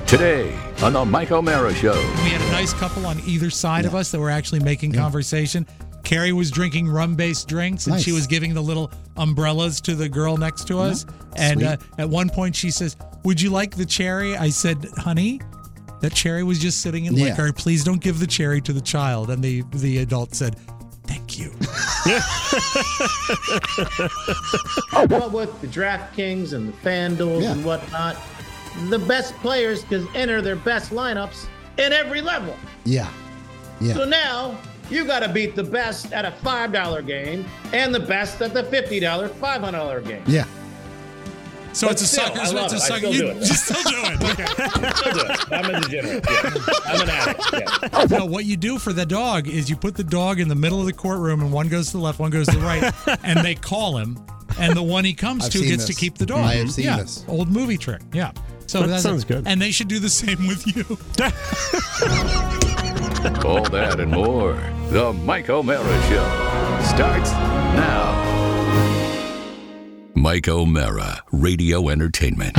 Today on the Mike O'Mara Show. We had a nice couple on either side of us that were actually making conversation. Carrie was drinking rum-based drinks, and she was giving the little umbrellas to the girl next to us. And at one point she says, "Would you like the cherry?" I said, "Honey, that cherry was just sitting in liquor. Please don't give the cherry to the child." And the adult said, "Thank you." Well, with the DraftKings and the FanDuel and whatnot, the best players can enter their best lineups in every level. Yeah. So now you got to beat the best at a $5 game and the best at the $50 $500 game. Yeah. So But it's a still, sucker. I So love it's a it. I sucker. still You do it. still do it. Okay. Still do it. I'm a degenerate. Yeah. I'm an addict. Yeah. No, what you do for the dog is you put the dog in the middle of the courtroom, and one goes to the left, one goes to the right, and they call him, and the one he comes I've to seen gets this. to keep the dog. I have seen this. Old movie trick. Yeah. So That sounds good. And they should do the same with you. All that and more. The Mike O'Mara Show starts now. Mike O'Mara, Radio Entertainment.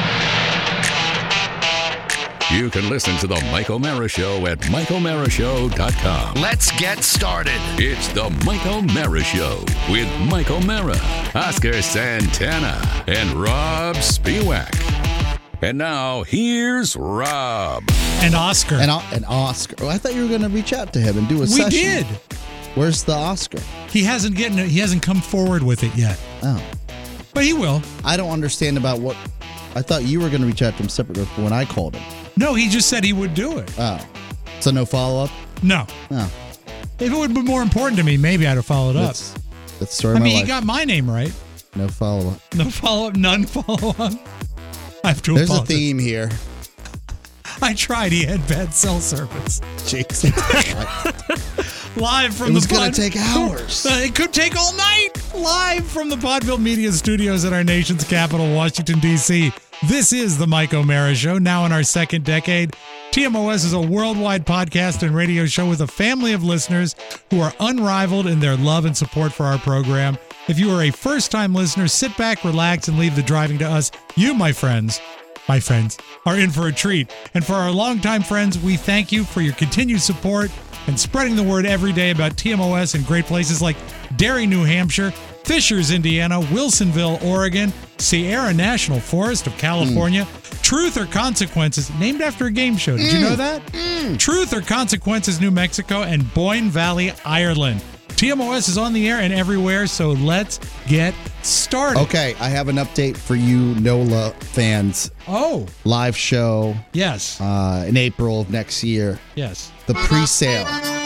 You can listen to the Mike O'Mara Show at MikeO'MaraShow.com. Let's get started. It's the Mike O'Mara Show with Mike O'Mara, Oscar Santana, and Rob Spiewak. And now, here's Rob. And Oscar. And Oscar. Oh, I thought you were going to reach out to him and do a session. We did. Where's the Oscar? He hasn't come forward with it yet. Oh. But he will. I don't understand about what. I thought you were going to reach out to him separately when I called him. No, he just said he would do it. Oh. So no follow up? No. Oh. If it would be more important to me, maybe I'd have followed up. That's the story I of my mean, he life. got my name right. No follow up. No follow-up, none follow-up. I have to There's a apologize. theme here. I tried. He had bad cell service. Jesus. Live from It was the going to take hours. It could take all night. Live from the Podville Media Studios at our nation's capital, Washington, D.C. This is the Mike O'Mara Show, now in our second decade. TMOS is a worldwide podcast and radio show with a family of listeners who are unrivaled in their love and support for our program. If you are a first-time listener, sit back, relax, and leave the driving to us. You, my friends, are in for a treat. And for our longtime friends, we thank you for your continued support and spreading the word every day about TMOS in great places like Derry, New Hampshire, Fishers, Indiana, Wilsonville, Oregon, Sierra National Forest of California, Truth or Consequences, named after a game show. Did you know that? Truth or Consequences, New Mexico, and Boyne Valley, Ireland. TMOS is on the air and everywhere, so let's get started. Okay, I have an update for you NOLA fans. Oh, Live show yes. in April of next year. Yes. The pre-sale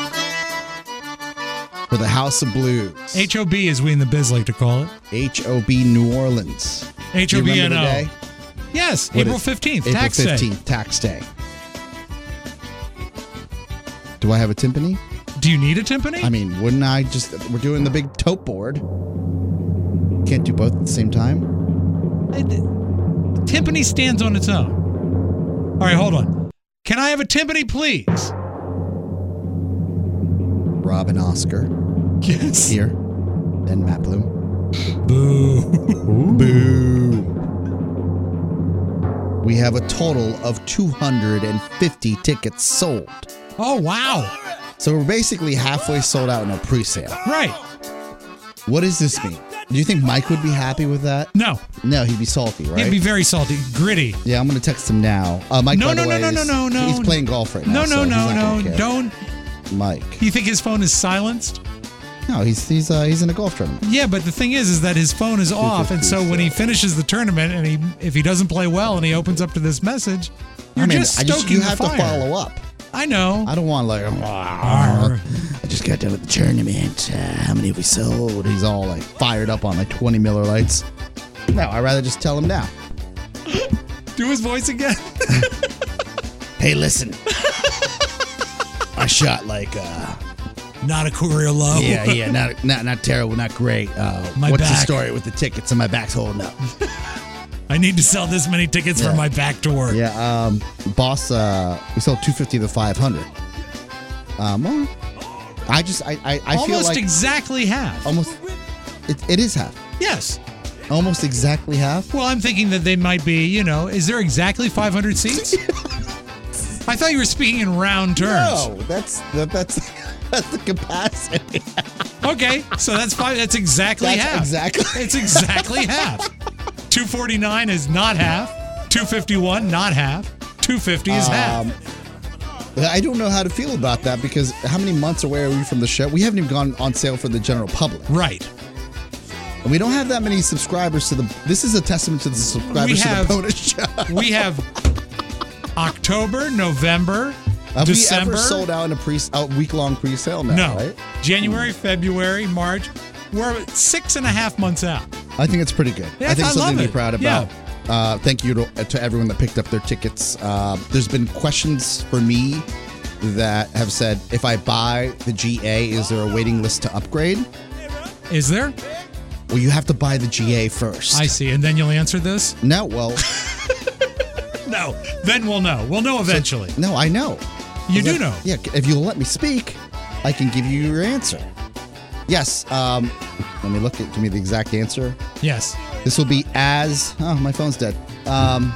for the House of Blues. HOB, as we in the biz like to call it. HOB New Orleans. Do you remember the HOBNO. day? Yes, What April is- 15th, April tax 15th, day. tax day. Do I have a timpani? Do you need a timpani? I mean, wouldn't I just... We're doing the big tote board. Can't do both at the same time? Timpani stands on its own. All right, hold on. Can I have a timpani, please? Rob and Oscar. Yes. Here. And Matt Bloom. Boo. Boo. We have a total of 250 tickets sold. Oh, wow. So we're basically halfway sold out in a pre-sale. Right. What does this mean? Do you think Mike would be happy with that? No. No, he'd be salty, right? It'd be very salty. Gritty. Yeah, I'm going to text him now. Mike, No, by the no, way, no, no, is- no, no. He's playing golf right now. No, so no, he's no, not gonna no. care. Don't. Mike. You think his phone is silenced? No, he's in a golf tournament. Yeah, but the thing is that his phone is off, and so when he finishes the tournament, and if he doesn't play well, and he opens up to this message, you're just stoking you the have fire. to follow up. I know. I don't want like, I just got done with the tournament. How many have we sold? He's all like fired up on like 20 Miller Lights. No, I'd rather just tell him now. Do his voice again. Hey, listen. I shot like, Not a career low. yeah, not terrible, not great. My what's the back. story with the tickets? And my back's holding up. I need to sell this many tickets for my back to work. Yeah, boss, we sold 250 to 500. Well, I feel Almost like exactly half. almost, it is half. Yes. Almost exactly half. Well, I'm thinking that they might be, is there exactly 500 seats? I thought you were speaking in round terms. No, that's the capacity. Okay, so that's fine. That's exactly half. It's exactly half. 249 is not half. 251 not half. 250 is half. I don't know how to feel about that because how many months away are we from the show? We haven't even gone on sale for the general public. Right. And we don't have that many subscribers to the. This is a testament to the subscribers to the bonus show. We have October, November, December. We ever sold out in a week-long pre-sale now, right? January, February, March. We're 6.5 months out. I think it's pretty good. Yeah, I think it's something to it. be proud about. Yeah. Thank you to everyone that picked up their tickets. There's been questions for me that have said, if I buy the GA, is there a waiting list to upgrade? Is there? Well, you have to buy the GA first. I see. And then you'll answer this? No, well. No. Then we'll know. We'll know eventually. No, I know. You do know. Yeah, if you'll let me speak, I can give you your answer. Yes. Let me give me the exact answer. Yes. This will be as. Oh, my phone's dead. I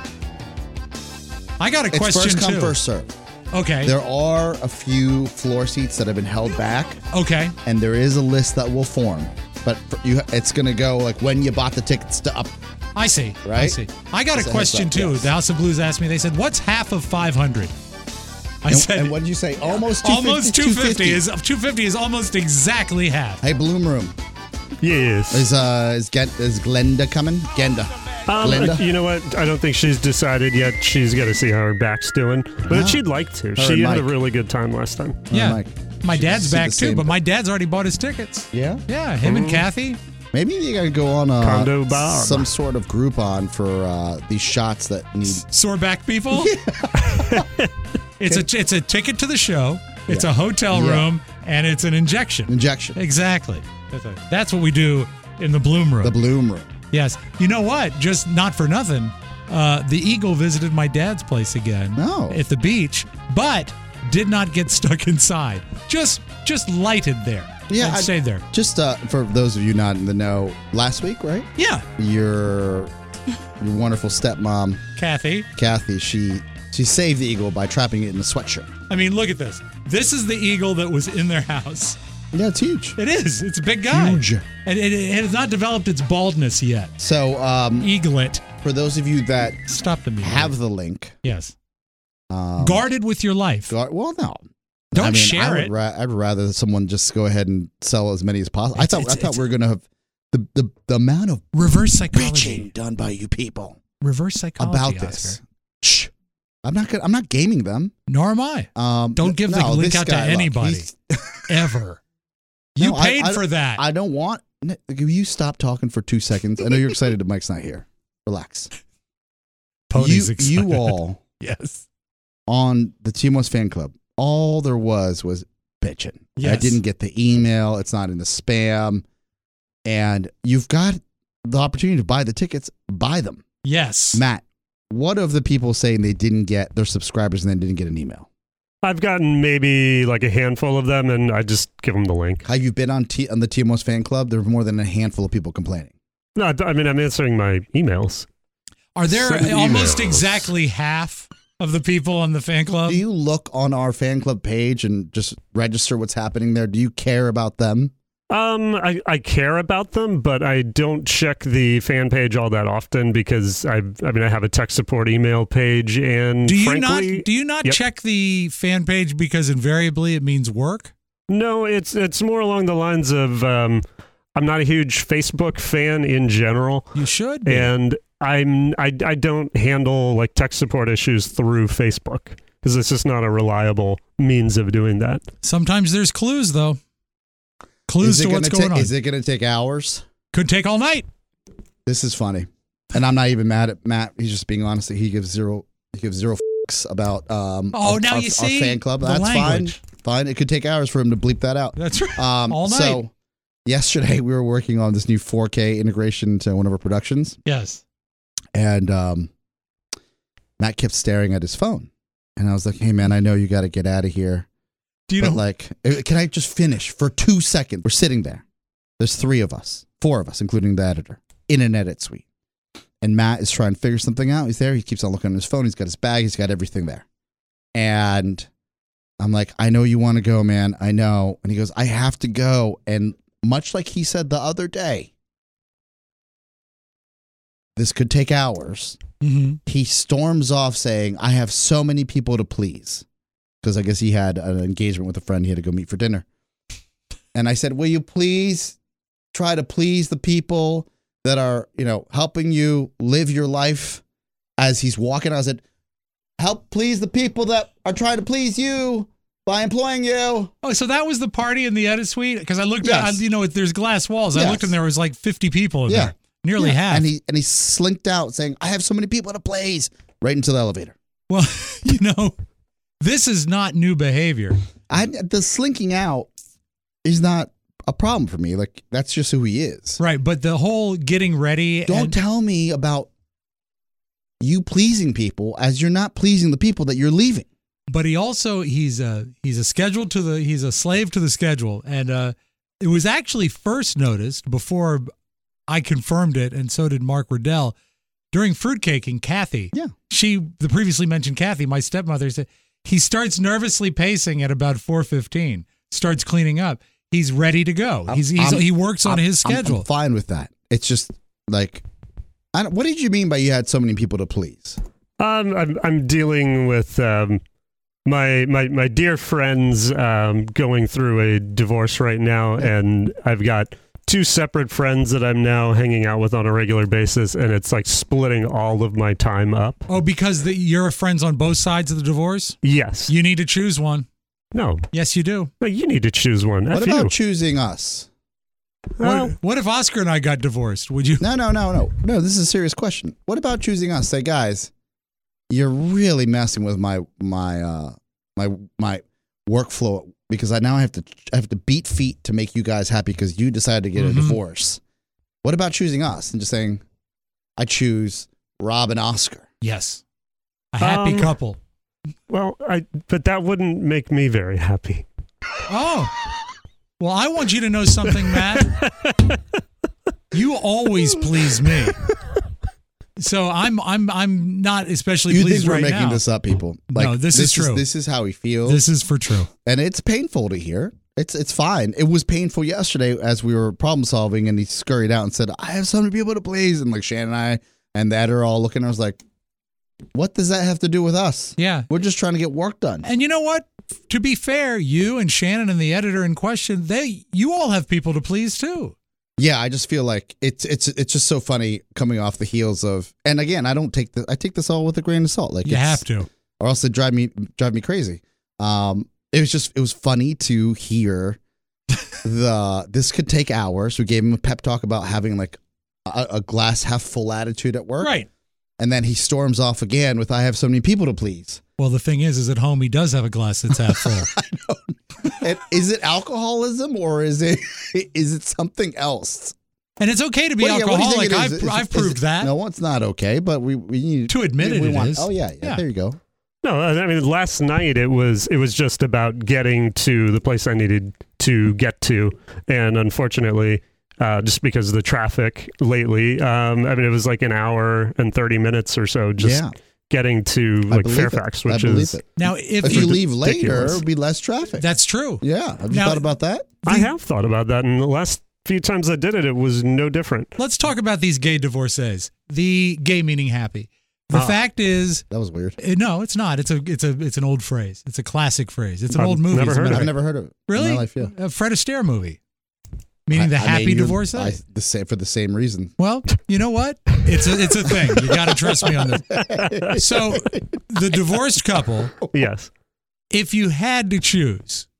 got a question too. It's first come, too. first serve. Okay. There are a few floor seats that have been held back. Okay. And there is a list that will form. But it's going to go like when you bought the tickets to up. I see. Right? I see. I got a question too. Yes. The House of Blues asked me, they said, what's half of 500? I said. And what did you say? Almost 250. Almost 250 is almost exactly half. Hey, Bloom Room. Yes. Is Glenda coming? Glenda. You know what? I don't think she's decided yet. She's got to see how her back's doing. But she'd like to. She had a really good time last time. Yeah. My dad's back too, but my dad's already bought his tickets. Yeah? Yeah, him and Kathy. Maybe you got to go on Condo Bob. some sort of Groupon for these shots that need... Sore back people? It's a ticket to the show, it's a hotel room, and it's an injection. Exactly. That's what we do in the Bloom Room. The Bloom Room. Yes. You know what? Just not for nothing. The Eagle visited my dad's place again at the beach, but did not get stuck inside. Just lighted there. Yeah, and stayed there. Just for those of you not in the know, last week, right? Yeah. Your wonderful stepmom, Kathy, she saved the Eagle by trapping it in a sweatshirt. I mean, look at this. This is the Eagle that was in their house. Yeah, it's huge. It is. It's a big guy. Huge. And it has not developed its baldness yet. So, Eaglet. For those of you that have the link. Yes. Guard it with your life. Well, no. Don't share it. I'd rather someone just go ahead and sell as many as possible. I thought we were going to have the amount of reverse psychology bitching done by you people. Reverse psychology about this. Shh. I'm not gaming them. Nor am I. Don't give the link out to anybody. Ever. You paid for that. I don't want. Will you stop talking for 2 seconds? I know you're excited that Mike's not here. Relax. Pony's excited. You all. Yes. On the TMOS fan club, all there was bitching. Yes. I didn't get the email. It's not in the spam. And you've got the opportunity to buy the tickets. Buy them. Yes. Matt, what of the people saying they didn't get their subscribers and then didn't get an email? I've gotten maybe like a handful of them, and I just give them the link. Have you been on the TMOS fan club? There were more than a handful of people complaining. No, I mean, I'm answering my emails. Are there almost exactly half of the people on the fan club? Do you look on our fan club page and just register what's happening there? Do you care about them? I care about them, but I don't check the fan page all that often because I have a tech support email page, and do you not check the fan page because invariably it means work? No, it's more along the lines of I'm not a huge Facebook fan in general. You should be. And I don't handle like tech support issues through Facebook because it's just not a reliable means of doing that. Sometimes there's clues though. Clues to what's going on. Is it going to take hours? Could take all night. This is funny, and I'm not even mad at Matt. He's just being honest. He gives zero fucks about our fan club. That's language. Fine. It could take hours for him to bleep that out. That's right. All night. So yesterday we were working on this new 4K integration to one of our productions. Yes. And Matt kept staring at his phone, and I was like, "Hey man, I know you got to get out of here." Do you know? Like, can I just finish for 2 seconds? We're sitting there. There's 4 of us, including the editor, in an edit suite. And Matt is trying to figure something out. He's there. He keeps on looking at his phone. He's got his bag. He's got everything there. And I'm like, I know you want to go, man. I know. And he goes, I have to go. And much like he said the other day, this could take hours. Mm-hmm. He storms off saying, I have so many people to please. Because I guess he had an engagement with a friend he had to go meet for dinner. And I said, will you please try to please the people that are, helping you live your life? As he's walking, I said, help please the people that are trying to please you by employing you. Oh, so that was the party in the edit suite? Because I looked at, there's glass walls. I Yes. looked and there was like 50 people in there. Nearly half. And he slinked out saying, I have so many people to please, right into the elevator. Well, this is not new behavior. The slinking out is not a problem for me. Like, that's just who he is. Right, but the whole getting ready. Don't tell me about you pleasing people as you're not pleasing the people that you're leaving. But he also he's a slave to the schedule, and it was actually first noticed before I confirmed it, and so did Mark Riddell during fruitcaking. Kathy, the previously mentioned Kathy, my stepmother, said he starts nervously pacing at about 4:15, starts cleaning up. He's ready to go. He works on his schedule. I'm fine with that. It's just like, what did you mean by you had so many people to please? I'm dealing with my dear friends going through a divorce right now, and I've got 2 separate friends that I'm now hanging out with on a regular basis, and it's like splitting all of my time up. Oh, because you're friends on both sides of the divorce? Yes. You need to choose one. No. Yes, you do. No, you need to choose one. What about choosing us? What if Oscar and I got divorced? Would you? No. This is a serious question. What about choosing us? Say, guys, you're really messing with my workflow because I have to beat feet to make you guys happy because you decided to get a divorce. What about choosing us and just saying, I choose Rob and Oscar? Yes, a happy couple. Well, but that wouldn't make me very happy. Oh. Well, I want you to know something, Matt. You always please me. So I'm not especially pleased right now. You think we're making this up, people? No, this is true. This is how he feels. This is for true. And it's painful to hear. It's fine. It was painful yesterday as we were problem solving, and he scurried out and said, I have so many people to please. And like Shannon and I and the editor all looking, I was like, what does that have to do with us? Yeah. We're just trying to get work done. And you know what? To be fair, you and Shannon and the editor in question, you all have people to please too. Yeah, I just feel like it's just so funny coming off the heels of, and again, I take this all with a grain of salt. Like you have to, or else it drive me crazy. It was funny to hear this could take hours. We gave him a pep talk about having like a glass half full attitude at work, right? And then he storms off again with, I have so many people to please. Well, the thing is at home he does have a glass that's half full. I know. Is it alcoholism or is it something else? And it's okay to be alcoholic. I've proved that. No, it's not okay, but we need to admit it is. Oh yeah, there you go. No, I mean last night it was just about getting to the place I needed to get to, and unfortunately, just because of the traffic lately, I mean it was like an hour and 30 minutes or so just getting to like Fairfax, which is now if you leave later, it'll be less traffic. That's true. Yeah, have you thought about that? I have thought about that, and the last few times I did it, it was no different. Let's talk about these gay divorcees. The gay meaning happy. The fact is that was weird. No, it's not. It's an old phrase. It's a classic phrase. It's an old movie. I've never heard of it. Really? In my life, yeah. A Fred Astaire movie. Meaning the happy divorcee? For the same reason. Well, you know what? It's a thing. You got to trust me on this. So, the divorced couple. Yes. If you had to choose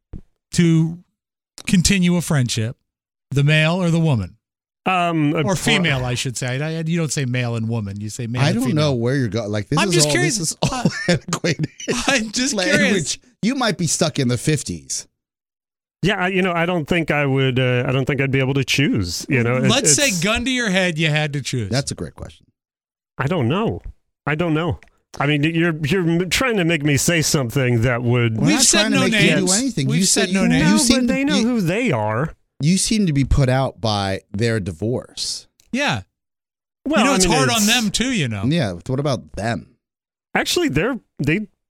to continue a friendship, the male or the woman? Or female, I should say. You don't say male and woman. You say male and female. I don't know where you're going. Like, I'm just curious. This is all antiquated. I'm just curious. You might be stuck in the 50s. Yeah, I don't think I would. I don't think I'd be able to choose. Let's say gun to your head, you had to choose. That's a great question. I don't know. I mean, you're trying to make me say something that would. We've said no names. We've said no names. But they know who they are. You seem to be put out by their divorce. Yeah. Well, it's hard on them too. Yeah. What about them? Actually, they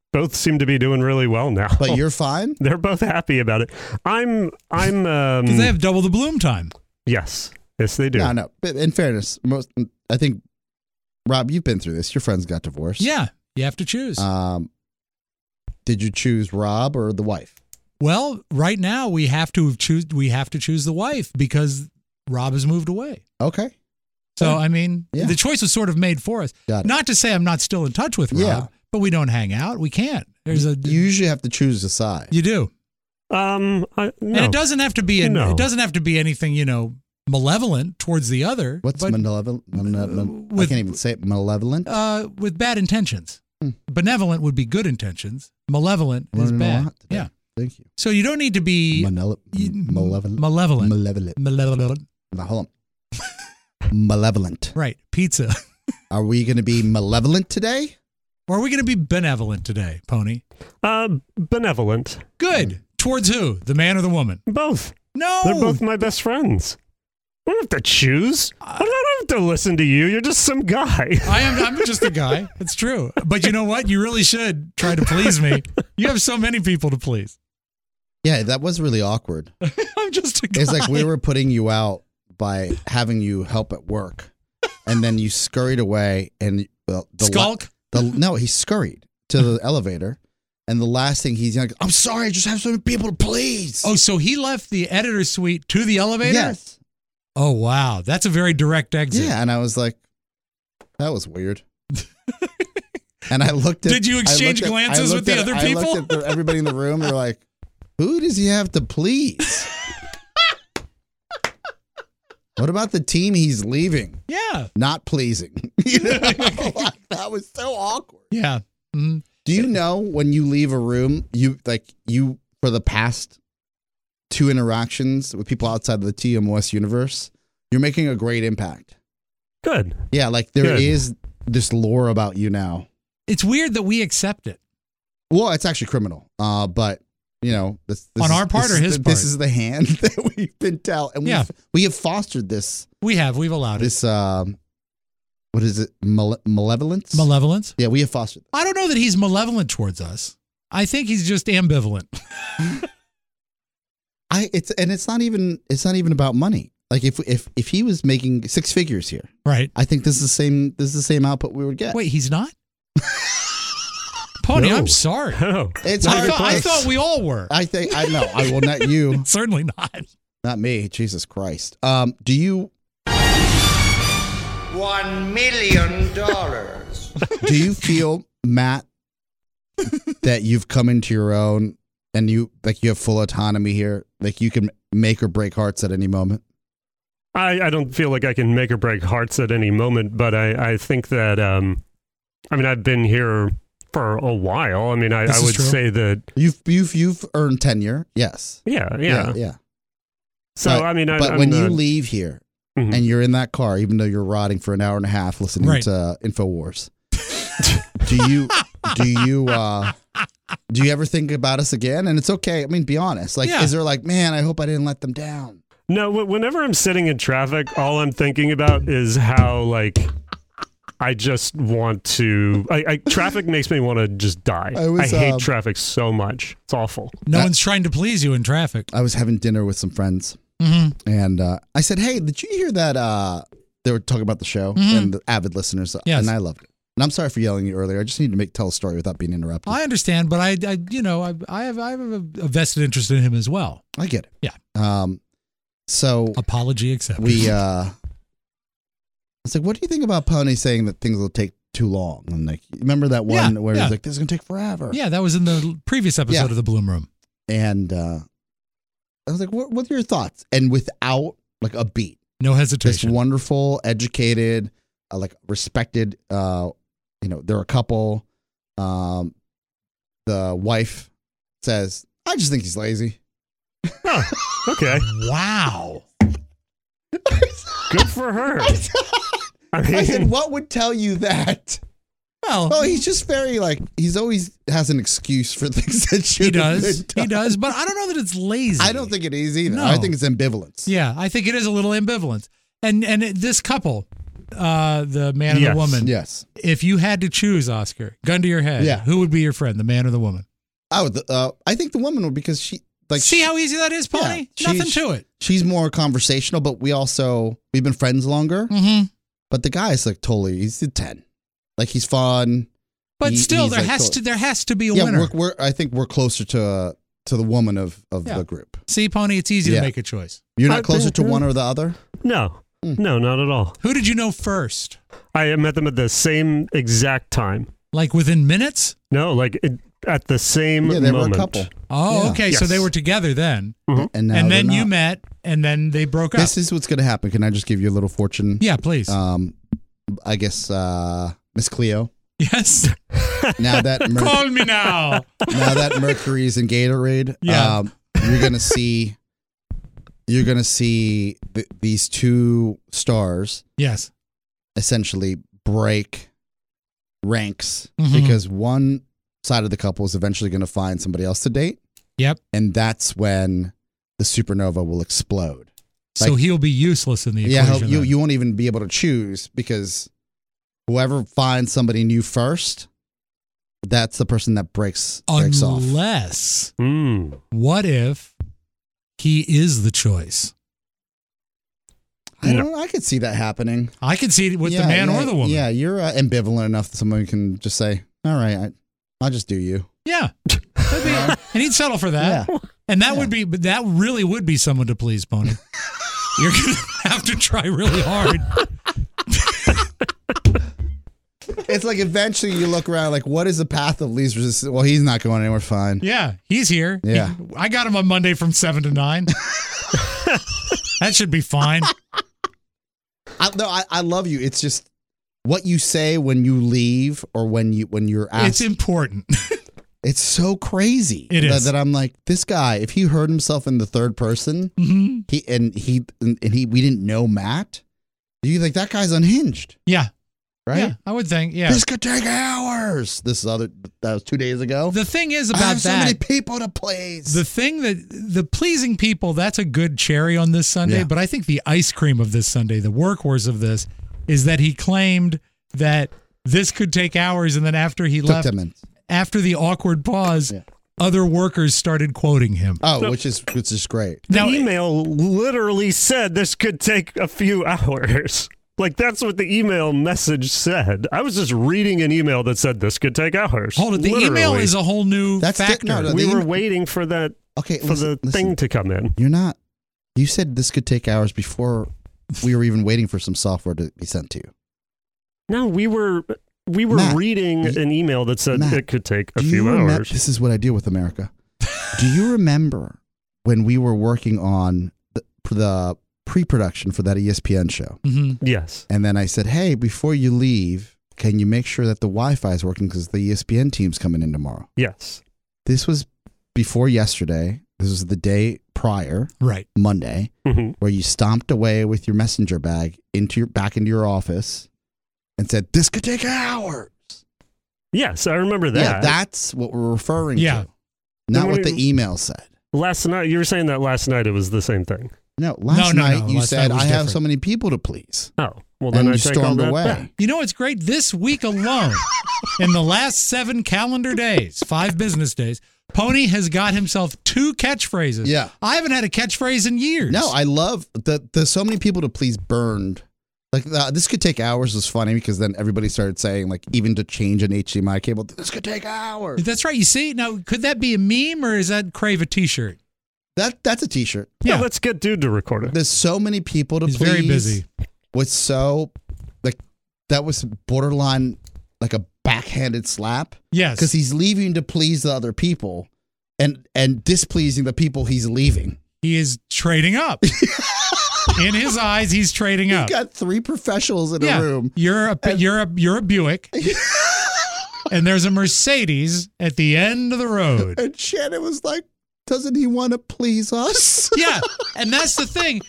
both seem to be doing really well now. But you're fine? They're both happy about it. I'm Because they have double the bloom time. Yes, they do. No. But in fairness, I think, Rob, you've been through this. Your friends got divorced. Yeah, you have to choose. Did you choose Rob or the wife? Well, right now we have to choose the wife because Rob has moved away. Okay. So, I mean, Yeah. the choice was sort of made for us. Got it. Not to say I'm not still in touch with Rob, Yeah. but we don't hang out. We can't. You usually have to choose a side. You do. No. And it doesn't have to be No. it doesn't have to be anything, malevolent towards the other. What's but, malevolent? I with- can't even say it. Malevolent? with bad intentions. Hmm. Benevolent would be good intentions. Malevolent is Learning a bad. lot today. Yeah. Thank you. So you don't need to be Malevolent. malevolent. Malevolent. Now, hold on. Malevolent. Right. Pizza. Are we going to be malevolent today? Or are we going to be benevolent today, Pony? Benevolent. Good. Towards who? The man or the woman? Both. No. They're both my best friends. I don't have to choose. I don't have to listen to you. You're just some guy. I'm just a guy. It's true. But you know what? You really should try to please me. You have so many people to please. Yeah, that was really awkward. I'm just a guy. It's like we were putting you out by having you help at work, and then you scurried away and Skulk? No, he scurried to the elevator, and the last thing he's like, "I'm sorry, I just have so many people to please." Oh, so he left the editor's suite to the elevator? yes, Oh, wow. That's a very direct exit. yeah, and I was like, "That was weird." And I looked at. Did you exchange glances with the other people? I looked at everybody in the room. They're like, "Who does he have to please?" What about the team he's leaving? Yeah. Not pleasing. That was so awkward. Yeah. Mhm. Do you know when you leave a room, you for the past 2 interactions with people outside of the TMOS universe, you're making a great impact. Good. Yeah, like there Good. is this lore about you now. It's weird that we accept it. Well, it's actually criminal. But this On our part or his part? This is the hand that we've been dealt, and Yeah. we have fostered this. We've allowed it. This what is it? Malevolence? Malevolence? Yeah, we have fostered. I don't know that he's malevolent towards us. I think he's just ambivalent. It's not even about money. Like if he was making 6 figures here, Right. I think this is the same output we would get. Wait, he's not? Pony, No. I'm sorry. Oh. It's I hard. thought we all were. I know. I will not you, Certainly not. not me. Jesus Christ. Do you $1 million. do you feel, Matt, that you've come into your own and you have full autonomy here? Like you can make or break hearts at any moment? I don't feel like I can make or break hearts at any moment, but I think that I've been here for a while. I mean, I This is would true. say that You've earned tenure. Yes. yeah. So But- I mean, But I'm when you not- leave here Mhm. and you're in that car, even though you're rotting for an hour and a half listening Right. to InfoWars, do you ever think about us again? And it's okay. I mean, be honest. Like, Yeah. is there like, man, I hope I didn't let them down? No, whenever I'm sitting in traffic, all I'm thinking about is how, like, I just want to. Traffic makes me want to just die. I hate traffic so much. It's awful. No one's trying to please you in traffic. I was having dinner with some friends, Mm-hmm. and I said, hey, did you hear that they were talking about the show and the avid listeners? Yes. And I loved it. And I'm sorry for yelling at you earlier. I just need to tell a story without being interrupted. I understand, but I have a vested interest in him as well. I get it. Yeah. So Apology accepted. I was like, what do you think about Pony saying that things will take too long? And like, remember that one Yeah, where yeah. he's like, this is going to take forever. Yeah, that was in the previous episode Yeah. of the Bloom Room. And I was like, what are your thoughts? And without like a beat, No this hesitation. wonderful, educated, like respected, they're a couple. The wife says, I just think he's lazy. Oh, okay. Wow. Good for her. I said, what would tell you that? Well, he's just very he's always has an excuse for things that should he does. He does, but I don't know that it's lazy. I don't think it is either. No. I think it's ambivalence. Yeah, I think it is a little ambivalent. And this couple, the man or Yes. the woman. Yes. If you had to choose, Oscar, gun to your head, Yeah. who would be your friend, the man or the woman? I think the woman would, because she like See how easy that is, Pony? Yeah, Nothing to it. she's more conversational, but we've been friends longer. Mm-hmm. But the guy's like he's a 10. Like he's fun. But still, he's there like has to be a yeah, winner. I think we're closer to the woman of Yeah. the group. See, Pony, it's easy to Yeah. make a choice. You're I not closer think- to one or the other? No, not at all. Who did you know first? I met them at the same exact time. Like within minutes? No, at the same Yeah, they moment. were a couple. Oh, Yeah. okay. So Yes. they were together then. And now And they're then you not. met, and then they broke up. This is what's going to happen. Can I just give you a little fortune? Yeah, please. I guess Miss Cleo. Yes. Now that Call me now. now that Mercury's in Gatorade, Yeah. you're gonna see these two stars Yes. essentially break ranks Mhm. because one side of the couple is eventually going to find somebody else to date, Yep. and that's when the supernova will explode. So he'll be useless in the Yeah, equation. then. you won't even be able to choose because whoever finds somebody new first, that's the person that breaks off. Unless, Mm. what if he is the choice? I don't know. I could see that happening. I can see it with the man or the woman. Yeah, you're ambivalent enough that someone can just say, "All right, I'll just do you." Yeah. And he'd settle for that. Yeah. And that would be, but that really would be someone to please, Pony. You're going to have to try really hard. It's like eventually you look around, like, what is the path of least resistance? Well, he's not going anywhere. Fine. Yeah, he's here. Yeah. I got him on Monday from 7 to 9. That should be fine. I love you. It's just what you say when you leave or when you're asked. It's important. It's so crazy. It is. that I'm like, this guy. If he heard himself in the third person, Mhm. we didn't know Matt. You think that guy's unhinged, Yeah. right? Yeah, I would think. Yeah. This could take hours. That was 2 days ago. The thing is I about have so many that, people to please. the thing that the pleasing people, that's a good cherry on this Sunday. Yeah. But I think the ice cream of this Sunday, the workhorse of this, is that he claimed that this could take hours. And then after he Took left, 10 minutes. after the awkward pause, Yeah. other workers started quoting him. Oh, which is great. The Now- email literally said this could take a few hours. Like, that's what the email message said. I was just reading an email that said this could take hours. Hold it. The email Literally. is a whole new That's factor. no, We the were email- waiting for that, Okay, for the thing to come in. You're not. You said this could take hours before we were even waiting for some software to be sent to you. No, we were Matt, reading an email that said Matt, it could take a Do few you remember- hours. This is what I deal with America. Do you remember when we were working on the pre-production for that ESPN show? Mm-hmm. Yes. And then I said, hey, before you leave, can you make sure that the Wi-Fi is working because the ESPN team's coming in tomorrow? Yes. This was before yesterday. This was the day prior, Right. Monday, Mhm. where you stomped away with your messenger bag back into your office and said, this could take hours. Yes, I remember that. Yeah, that's what we're referring Yeah. to. Not Then what what- the email said. Last night, you were saying that last night it was the same thing. No, last No, night you last said, night was I have different. so many people to please. Oh, well, then And I you take all stormed that away. back. You know what's great? This week alone, in the last 7 calendar days, 5 business days, Pony has got himself 2 catchphrases. Yeah. I haven't had a catchphrase in years. No, I love the so many people to please burned. Like this could take hours was funny because then everybody started saying like even to change an HDMI cable, this could take hours. That's right. You see, now could that be a meme or is that Crave a t-shirt? That's a t-shirt. Yeah, Yeah. let's get dude to record it. There's so many people to He's please. very busy. Was so like that was borderline like a backhanded slap Yes. because he's leaving to please the other people and displeasing the people he's leaving. He is trading up. In his eyes, he's trading up. You got 3 professionals in Yeah. a room. You're a Buick. And there's a Mercedes at the end of the road. And Shannon was like, doesn't he want to please us? Yeah, and that's the thing.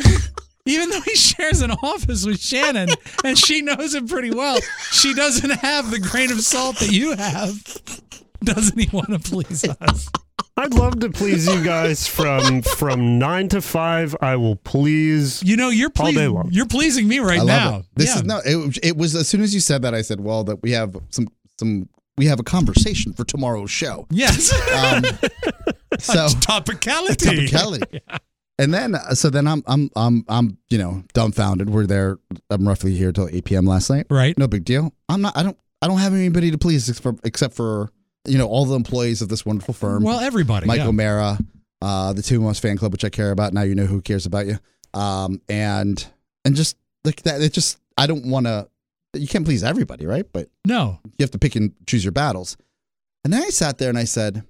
Even though he shares an office with Shannon and she knows him pretty well, she doesn't have the grain of salt that you have. Doesn't he want to please us? I'd love to please you guys from 9 to 5. I will please. You know, you're all day long. You're pleasing me right I love now. it. This is no. It was as soon as you said that, I said, well, that we have we have a conversation for tomorrow's show. Yes. So Topicality. Yeah. And then I'm dumbfounded. We're there. I'm roughly here till 8 p.m. last night. Right. No big deal. I don't have anybody to please except for all the employees of this wonderful firm. Well, everybody. Mike O'Mara, the Two Most fan club, which I care about. Now you know who cares about you. And just like that, it just I don't want to. You can't please everybody, right? But no, you have to pick and choose your battles. And then I sat there and I said,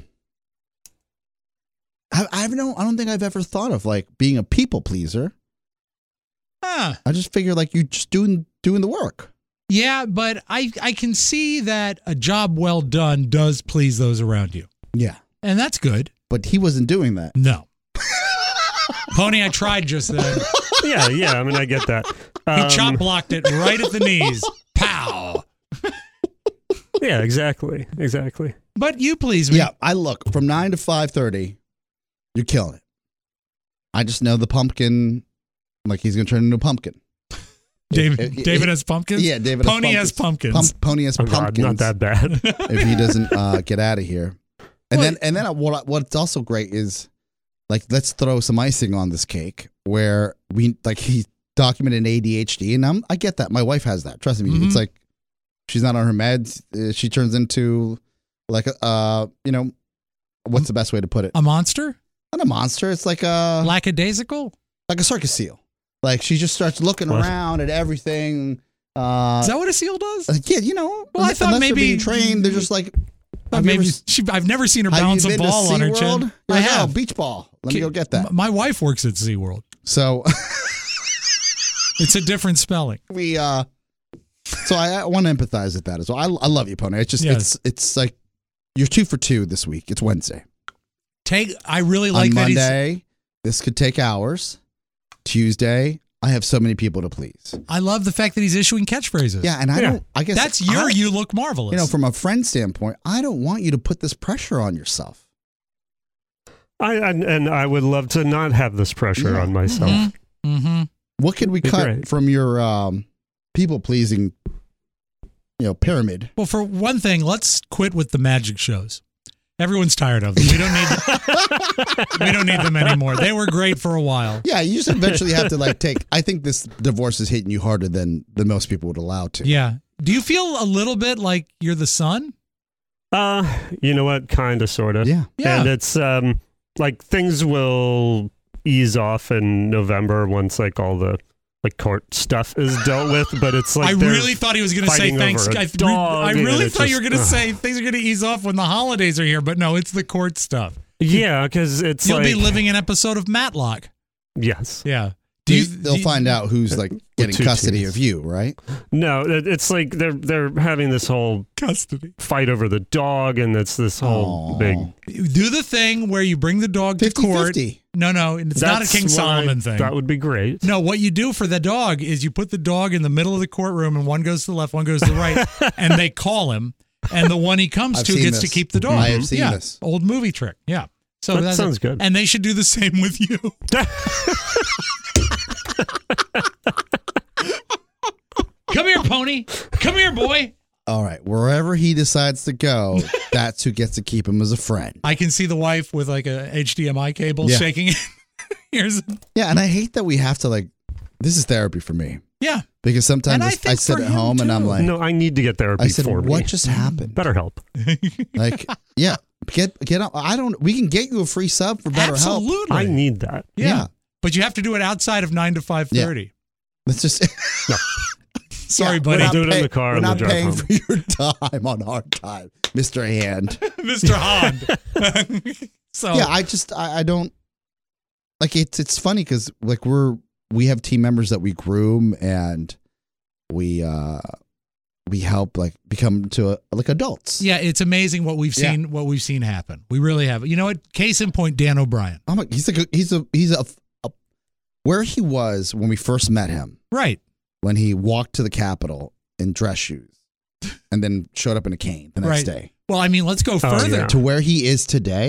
I don't think I've ever thought of like being a people pleaser. I just figure like you just doing the work. Yeah, but I can see that a job well done does please those around you. Yeah. And that's good. But he wasn't doing that. No. Pony, I tried just then. Yeah. I mean, I get that. He chop blocked it right at the knees. Pow. Yeah, exactly. But you please me. Yeah, I look from 9 to 5:30. You're killing it. I just know the pumpkin, like he's going to turn into a pumpkin. David has pumpkins? Yeah, David Pony has pumpkins. has pumpkins. Pony has pumpkins. God, not that bad. If he doesn't get out of here. And then what's also great is like let's throw some icing on this cake where he documented ADHD and I get that. My wife has that. Trust me. It's like she's not on her meds. She turns into like what's the best way to put it? A monster? Not a monster. It's like a lackadaisical? Like a circus seal. Like she just starts looking around at everything. Is that what a seal does? Yeah, Well, I thought unless maybe they're being trained, they're just like. I've never seen her bounce a ball on her chin. I have. Beach ball. Let me go get that. My wife works at SeaWorld. So it's a different spelling. So I want to empathize with that as well. I love you, Pony. It's just it's like you're 2 for 2 this week. It's Wednesday. I really like on that Monday. This could take hours. Tuesday, I have so many people to please. I love the fact that he's issuing catchphrases. Yeah, and I guess that's you look marvelous. From a friend standpoint, I don't want you to put this pressure on yourself. I would love to not have this pressure on myself. Mm-hmm. What could we cut from your people pleasing, pyramid? Well, for one thing, let's quit with the magic shows. Everyone's tired of them. We don't need them anymore. They were great for a while. Yeah, you just eventually have to take. I think this divorce is hitting you harder than most people would allow to. Yeah. Do you feel a little bit like you're the son? You know what? Kind of, sort of. Yeah. And it's like things will ease off in November once all the court stuff is dealt with, but it's like I really thought he was going to say thanks. I really thought you were going to say things are going to ease off when the holidays are here, but no, it's the court stuff. Yeah, because it's you'll be living an episode of Matlock. Yes. Yeah. They'll find out who's getting custody of you, right? No, it's like they're having this whole custody fight over the dog, and it's this whole big. Do the thing where you bring the dog to court. 50-50. No, it's not a King Solomon thing. That would be great. No, what you do for the dog is you put the dog in the middle of the courtroom, and one goes to the left, one goes to the right, and they call him, and the one he comes to gets to keep the dog. I have seen this. Old movie trick. Yeah. So that sounds good. And they should do the same with you. Come here, Pony. Come here, boy. All right. Wherever he decides to go, that's who gets to keep him as a friend. I can see the wife with a HDMI cable shaking it. And I hate that we have to this is therapy for me. Yeah. Because sometimes I sit at home and I'm like, no, I need to get therapy for me. What just happened? BetterHelp. Get up. We can get you a free sub for BetterHelp. Absolutely. I need that. Yeah. But you have to do it outside of 9 to 5:30. Yeah. Let's just. No. Sorry, buddy. We'll do it in the car. We're not paying home. for your time on our time, Mr. Hand. Mr. Hand. So yeah, I don't like it's funny because we have team members that we groom and we help become to adults. Yeah, it's amazing what we've seen happen. We really have. You know what? Case in point, Dan O'Brien. He's where he was when we first met him. Right. When he walked to the Capitol in dress shoes and then showed up in a cane the next day. Well, I mean, let's go further. To where he is today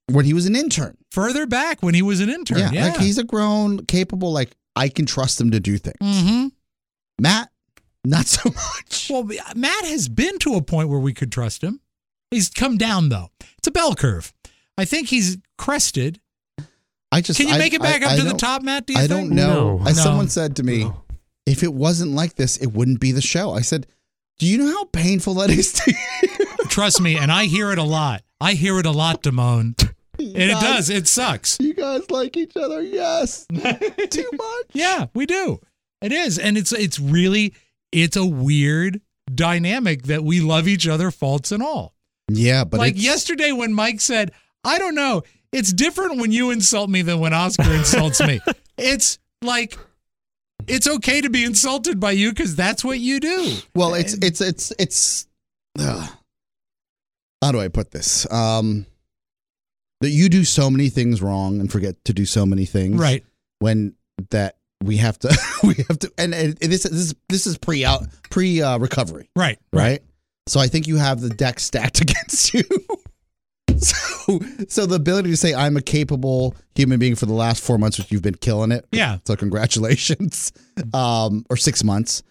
when he was an intern. Further back when he was an intern. Yeah. Like he's a grown, capable, like I can trust him to do things. Mm-hmm. Matt, not so much. Well, Matt has been to a point where we could trust him. He's come down, though. It's a bell curve. I think he's crested. Can you make it back up to the top, Matt? Do you think? I don't know. No. As someone said to me, if it wasn't like this, it wouldn't be the show. I said, do you know how painful that is to you? Trust me, and I hear it a lot. I hear it a lot, Damone. And it does. It sucks. You guys like each other, yes. Too much. Yeah, we do. It is. And it's a weird dynamic that we love each other, faults and all. Yeah, but like yesterday when Mike said, I don't know, it's different when you insult me than when Oscar insults me. It's like, it's okay to be insulted by you because that's what you do. Well, it's how do I put this? That you do so many things wrong and forget to do so many things. Right. When that we have to, and this is pre recovery. Right. So I think you have the deck stacked against you. So the ability to say I'm a capable human being for the last 4 months, which you've been killing it. Yeah. So congratulations. Or 6 months.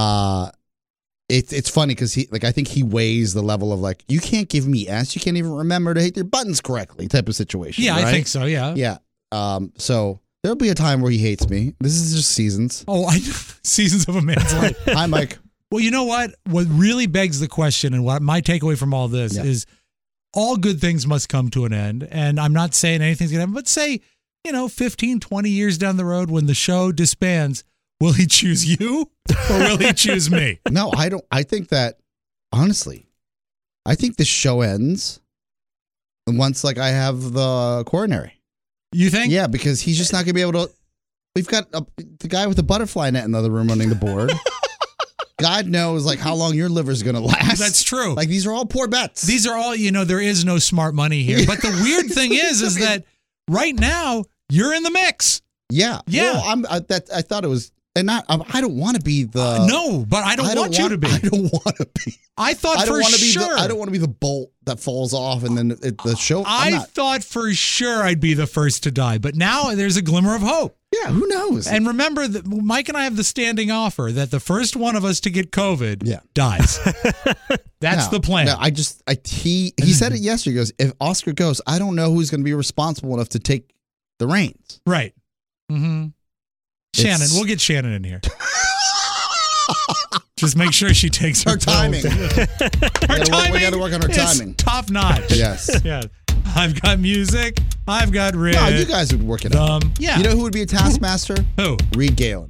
It's funny because I think he weighs the level of like, you can't give me S, you can't even remember to hit your buttons correctly type of situation. Yeah, right? I think so. Yeah. Yeah. So there'll be a time where he hates me. This is just seasons. Oh, seasons of a man's life. Hi, Mike. Well, you know what? What really begs the question, and what my takeaway from all this is, all good things must come to an end. And I'm not saying anything's going to happen, but say, 15, 20 years down the road when the show disbands, will he choose you or will he choose me? No, I don't. I think that, honestly, I think the show ends once, I have the coronary. You think? Yeah, because he's just not going to be able to. We've got the guy with the butterfly net in the other room running the board. God knows, how long your liver's going to last. That's true. These are all poor bets. These are all, there is no smart money here. But the weird thing is that right now you're in the mix. Yeah. Yeah. Well, I thought it was, and not. I don't want to be the. No, but I don't want you to be. I don't want to be. I thought for sure. I don't want to be the bolt that falls off and then the show. I thought for sure I'd be the first to die, but now there's a glimmer of hope. Yeah, who knows? And remember that Mike and I have the standing offer that the first one of us to get COVID dies. That's the plan. No, he said it yesterday. He goes, if Oscar goes, I don't know who's going to be responsible enough to take the reins. Right. Mm-hmm. Shannon, we'll get Shannon in here. Just make sure she takes her timing. Her timing. We got to work on her timing. Top notch. Yes. Yeah. I've got music. I've got Rick. No, you guys would work it out. Yeah. You know who would be a taskmaster? Who? Reed Galen.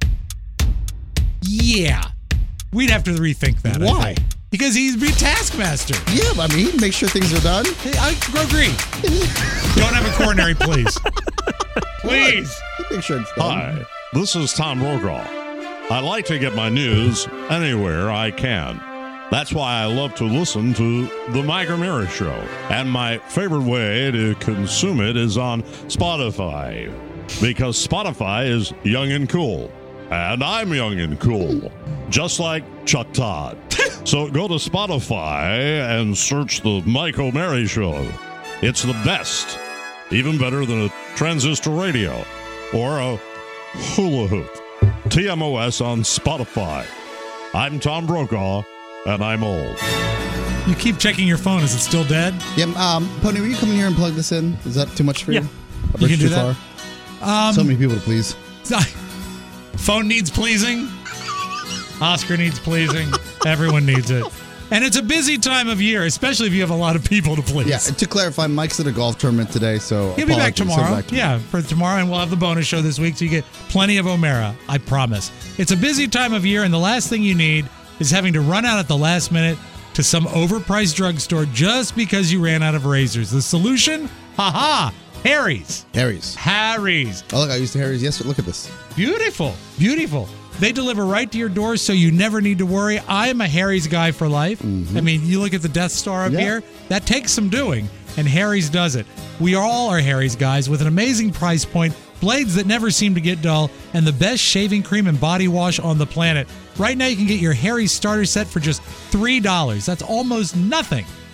Yeah. We'd have to rethink that. Why? Because he'd be taskmaster. Yeah, but he'd make sure things are done. I agree. Don't have a coronary, please. Please. Make sure it's done. Hi, this is Tom Brokaw. I like to get my news anywhere I can. That's why I love to listen to The Mike O'Meara Show. And my favorite way to consume it is on Spotify. Because Spotify is young and cool. And I'm young and cool. Just like Chuck Todd. So go to Spotify and search The Mike O'Meara Show. It's the best. Even better than a transistor radio. Or a hula hoop. TMOS on Spotify. I'm Tom Brokaw. And I'm old. You keep checking your phone. Is it still dead? Yeah, Pony, will you come in here and plug this in? Is that too much for you? You can do that. So many people to please. Phone needs pleasing. Oscar needs pleasing. Everyone needs it. And it's a busy time of year, especially if you have a lot of people to please. Yeah, to clarify, Mike's at a golf tournament today, so he'll be back tomorrow. Yeah, for tomorrow, and we'll have the bonus show this week, so you get plenty of O'Meara, I promise. It's a busy time of year, and the last thing you need is having to run out at the last minute to some overpriced drugstore just because you ran out of razors. The solution? Ha-ha! Harry's. Harry's. Oh, look, I used Harry's yesterday. Look at this. Beautiful. They deliver right to your door, so you never need to worry. I am a Harry's guy for life. Mm-hmm. I mean, you look at the Death Star up here. That takes some doing, and Harry's does it. We all are Harry's guys with an amazing price point, blades that never seem to get dull, and the best shaving cream and body wash on the planet. Right now, you can get your Harry's starter set for just $3. That's almost nothing.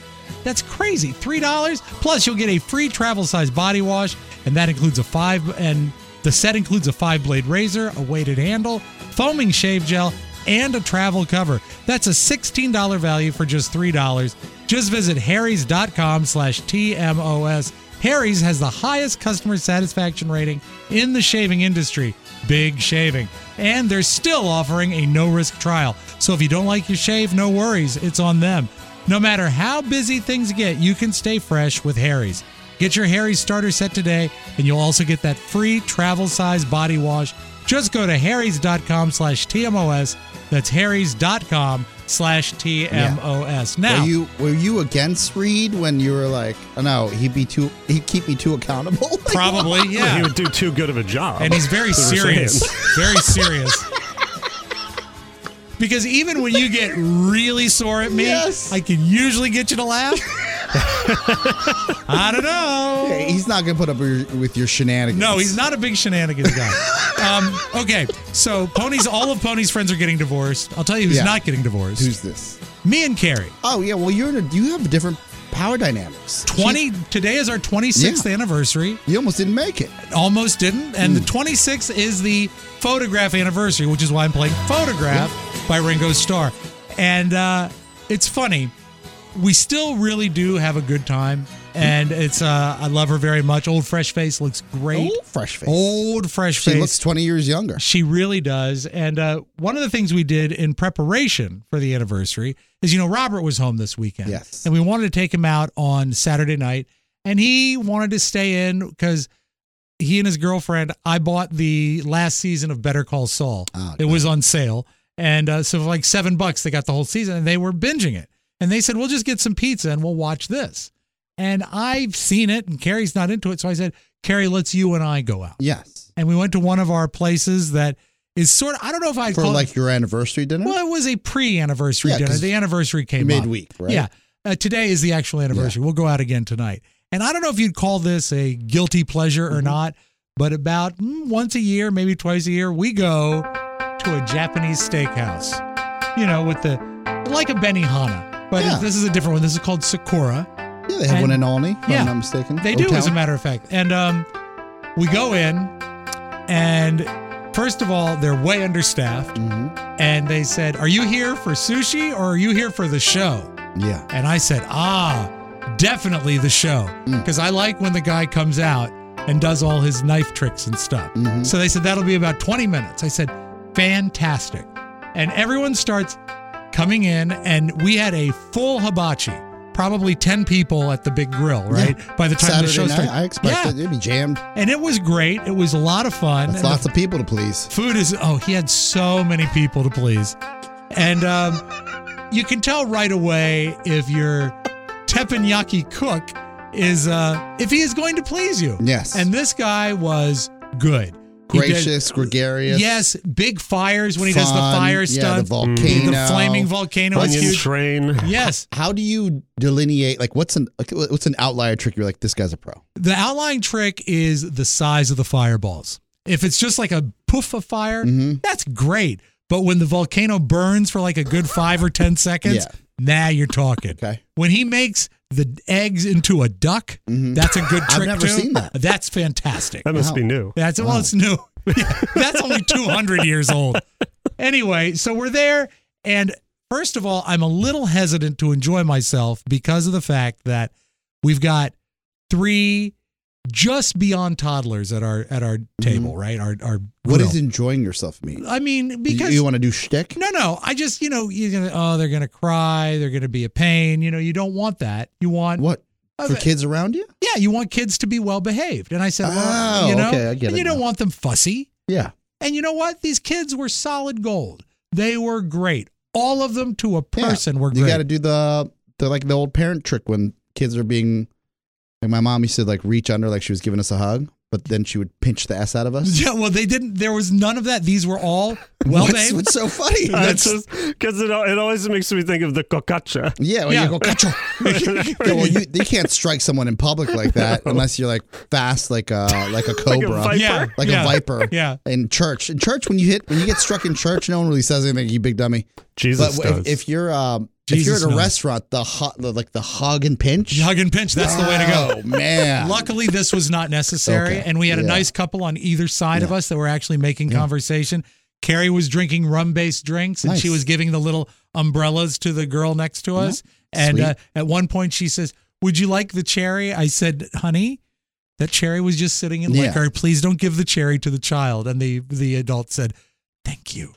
That's crazy. $3 plus you'll get a free travel size body wash, and that includes the set includes a 5-blade razor, a weighted handle, foaming shave gel, and a travel cover. That's a $16 value for just $3. Just visit harrys.com/TMOS. Harry's has the highest customer satisfaction rating in the shaving industry. Big shaving. And they're still offering a no-risk trial. So if you don't like your shave, no worries. It's on them. No matter how busy things get, you can stay fresh with Harry's. Get your Harry's starter set today, and you'll also get that free travel size body wash. Just go to harrys.com/TMOS. That's harrys.com/TMOS. Now, were you against Reed when you were like, oh no, he'd keep me too accountable? Like, probably, what? yeah. He would do too good of a job. And he's very serious. Very serious. Because even when you get really sore at me, Yes. I can usually get you to laugh. I don't know. Hey, he's not going to put up with your shenanigans. No, he's not a big shenanigans guy. Okay, so all of Pony's friends are getting divorced. I'll tell you who's not getting divorced. Who's this? Me and Carrie. Oh, yeah. Well, you have different power dynamics. Today is our 26th anniversary. You almost didn't make it. Almost didn't. And the 26th is the Photograph anniversary, which is why I'm playing Photograph by Ringo Starr. And it's funny. We still really do have a good time. And it's I love her very much. Old Fresh Face looks great. Old Fresh Face. Old Fresh Face. She looks 20 years younger. She really does. And one of the things we did in preparation for the anniversary is, Robert was home this weekend. Yes. And we wanted to take him out on Saturday night. And he wanted to stay in because he and his girlfriend, I bought the last season of Better Call Saul. Oh, it was on sale. And so for like $7, they got the whole season and they were binging it. And they said, we'll just get some pizza and we'll watch this. And I've seen it and Carrie's not into it. So I said, Carrie, let's you and I go out. Yes. And we went to one of our places that is sort of, I don't know if I'd For call like it. your anniversary dinner? Well, it was a pre-anniversary dinner. 'cause The anniversary came up. midweek, right? Yeah. Today is the actual anniversary. We'll go out again tonight. And I don't know if you'd call this a guilty pleasure or not, but about once a year, maybe twice a year, we go to a Japanese steakhouse, with like a Benihana. But this is a different one. This is called Sakura. Yeah, they have one in Olney, if I'm not mistaken. They do, O-Town. as a matter of fact. And we go in, and first of all, they're way understaffed. And they said, are you here for sushi or are you here for the show? Yeah. And I said, definitely the show. Because I like when the guy comes out and does all his knife tricks and stuff. So they said, that'll be about 20 minutes. I said, fantastic. And everyone starts coming in, and we had a full hibachi. Probably 10 people at the big grill, right? Yeah. By the time Saturday the show started. I expected it'd be jammed. And it was great. It was a lot of fun. That's lots of people to please. Food is, he had so many people to please. And you can tell right away if your teppanyaki cook is, if he is going to please you. Yes. And this guy was good. Gracious, gregarious. Yes, big fires when he does the fire stunts. Yeah, the volcano. The flaming volcano. Onion train. Yes. How do you delineate, like, what's an outlier trick? You're like, this guy's a pro. The outlying trick is the size of the fireballs. If it's just like a poof of fire, that's great. But when the volcano burns for like a good 5 or 10 seconds, now you're talking. Okay. When he makes the eggs into a duck, that's a good trick. I've never seen that. That's fantastic. That must be new. Well, it's new. That's only 200 years old. Anyway, so we're there, and first of all, I'm a little hesitant to enjoy myself because of the fact that we've got 3 just beyond toddlers at our table, right? Our What grill. does enjoying yourself mean? I mean, because you want to do shtick? No. I just, you're gonna, they're gonna cry, they're gonna be a pain. You don't want that. You want what? For kids around you? Yeah, you want kids to be well behaved. And I said, okay, I get it. You don't want them fussy. Yeah. And you know what? These kids were solid gold. They were great. All of them to a person were great. You got to do the old parent trick when kids are being, like my mom used to like reach under like she was giving us a hug, but then she would pinch the S out of us. Yeah, well, they didn't. There was none of that. These were all well behaved. What's so funny? Because it always makes me think of the cocacha. Yeah, when you go cacho. Well, you can't strike someone in public like that unless you're like fast like a cobra, like a viper. Yeah. In church, when you get struck in church, no one really says anything. You big dummy. Jesus but does. if you're if you're Jesus at a knows. restaurant, the hug and pinch. Hug and pinch, that's the way to go. Oh, man. Luckily, this was not necessary, Okay. and we had a Yeah. nice couple on either side of us that were actually making conversation. Carrie was drinking rum-based drinks, and she Nice. was giving the little umbrellas to the girl next to us. And Sweet. at one point, she says, "Would you like the cherry?" I said, "Honey, that cherry was just sitting in Yeah. liquor. Please don't give the cherry to the child." And the adult said, "Thank you."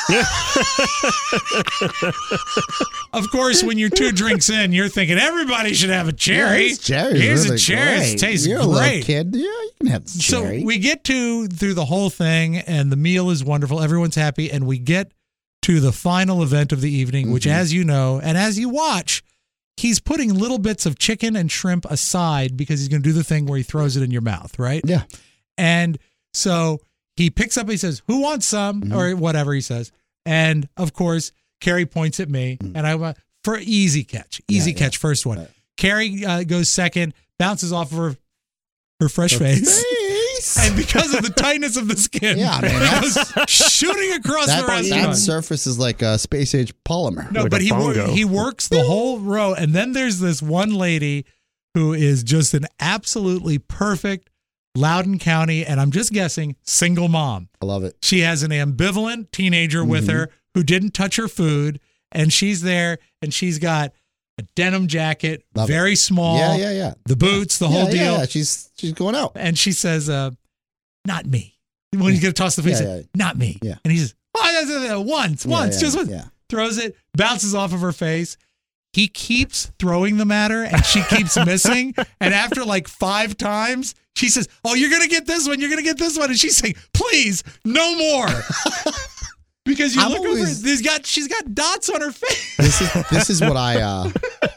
Of course, when you're 2 drinks in, you're thinking everybody should have a cherry. This cherry's Here's really a cherry. great. It tastes You're a little great. kid. Yeah, you can have the cherry. So we get through the whole thing, and the meal is wonderful. Everyone's happy, and we get to the final event of the evening, which, Mm-hmm. as you know, and as you watch, he's putting little bits of chicken and shrimp aside because he's going to do the thing where he throws it in your mouth, right? Yeah. And so he picks up, he says, "Who wants some?" or whatever he says. And of course, Carrie points at me, and I went for easy catch, first one. Right. Carrie goes second, bounces off of her fresh face. And because of the tightness of the skin, Yeah, man, it goes shooting across the that restaurant. surface is like a space age polymer. No, Like but a bongo. he works the whole row. And then there's this one lady who is just an absolutely perfect Loudoun County, and I'm just guessing, single mom. I love it. She has an ambivalent teenager with her who didn't touch her food, and she's there, and she's got a denim jacket, Love it. very small. Yeah. The boots, the whole deal. Yeah. She's going out. And she says, "Not me." When he's going to toss the food, he says, "Not me." Yeah. And he says, once, just once. Yeah. Throws it, bounces off of her face. He keeps throwing them at her, and she keeps missing. And after like 5 times, she says, "Oh, you're going to get this one. You're going to get this one." And she's saying, "Please, no more." Because you I'm look always- over, she's got dots on her face. This is what I.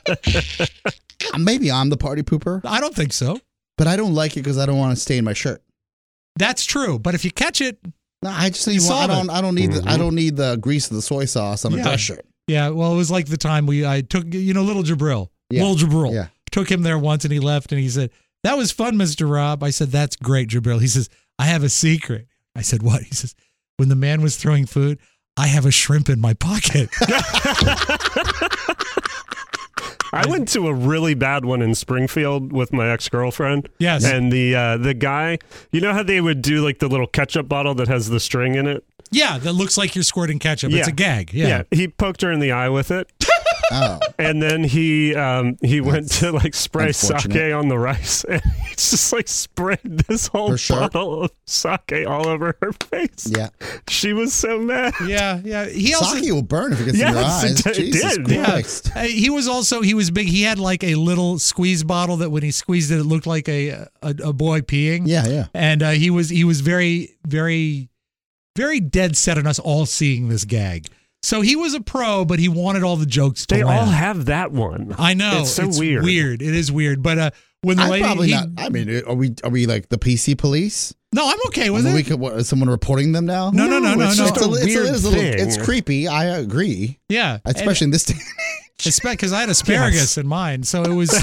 Maybe I'm the party pooper, I don't think so. but I don't like it because I don't want to stain my shirt. That's true. But if you catch it, No, I just You need. saw I that. don't need. I don't need the grease of the soy sauce on a Yeah. dress shirt. yeah, well, it was like the time I took, little Jabril. Yeah. Little Jabril. Yeah. Took him there once and he left and he said, "That was fun, Mr. Rob." I said, "That's great, Jabril." He says, "I have a secret." I said, "What?" He says, "When the man was throwing food, I have a shrimp in my pocket." I went to a really bad one in Springfield with my ex-girlfriend. Yes. And the guy, you know how they would do like the little ketchup bottle that has the string in it? Yeah, that looks like you're squirting ketchup. It's Yeah. a gag. Yeah. He poked her in the eye with it. Oh, And then he went to like spray unfortunate. sake on the rice, and he just like sprayed this whole For sure. bottle of sake all over her face. yeah. She was so mad. Yeah. He also Sake will burn if it gets in your Yes, eyes. it Jesus did, yeah. Christ. he was big. He had like a little squeeze bottle that when he squeezed it, it looked like a boy peeing. Yeah. And he was very, very, very dead set on us all seeing this gag. So he was a pro, but he wanted all the jokes to They land. all have that one. I know. It's so weird. It is weird. But when the I'm lady, probably not. I mean, are we like the PC police? no, I'm okay with I mean, it. we could, is someone reporting them now? No. it's just a weird It's thing. creepy. I agree, Yeah, especially in this day. because I had asparagus in mine, so it was.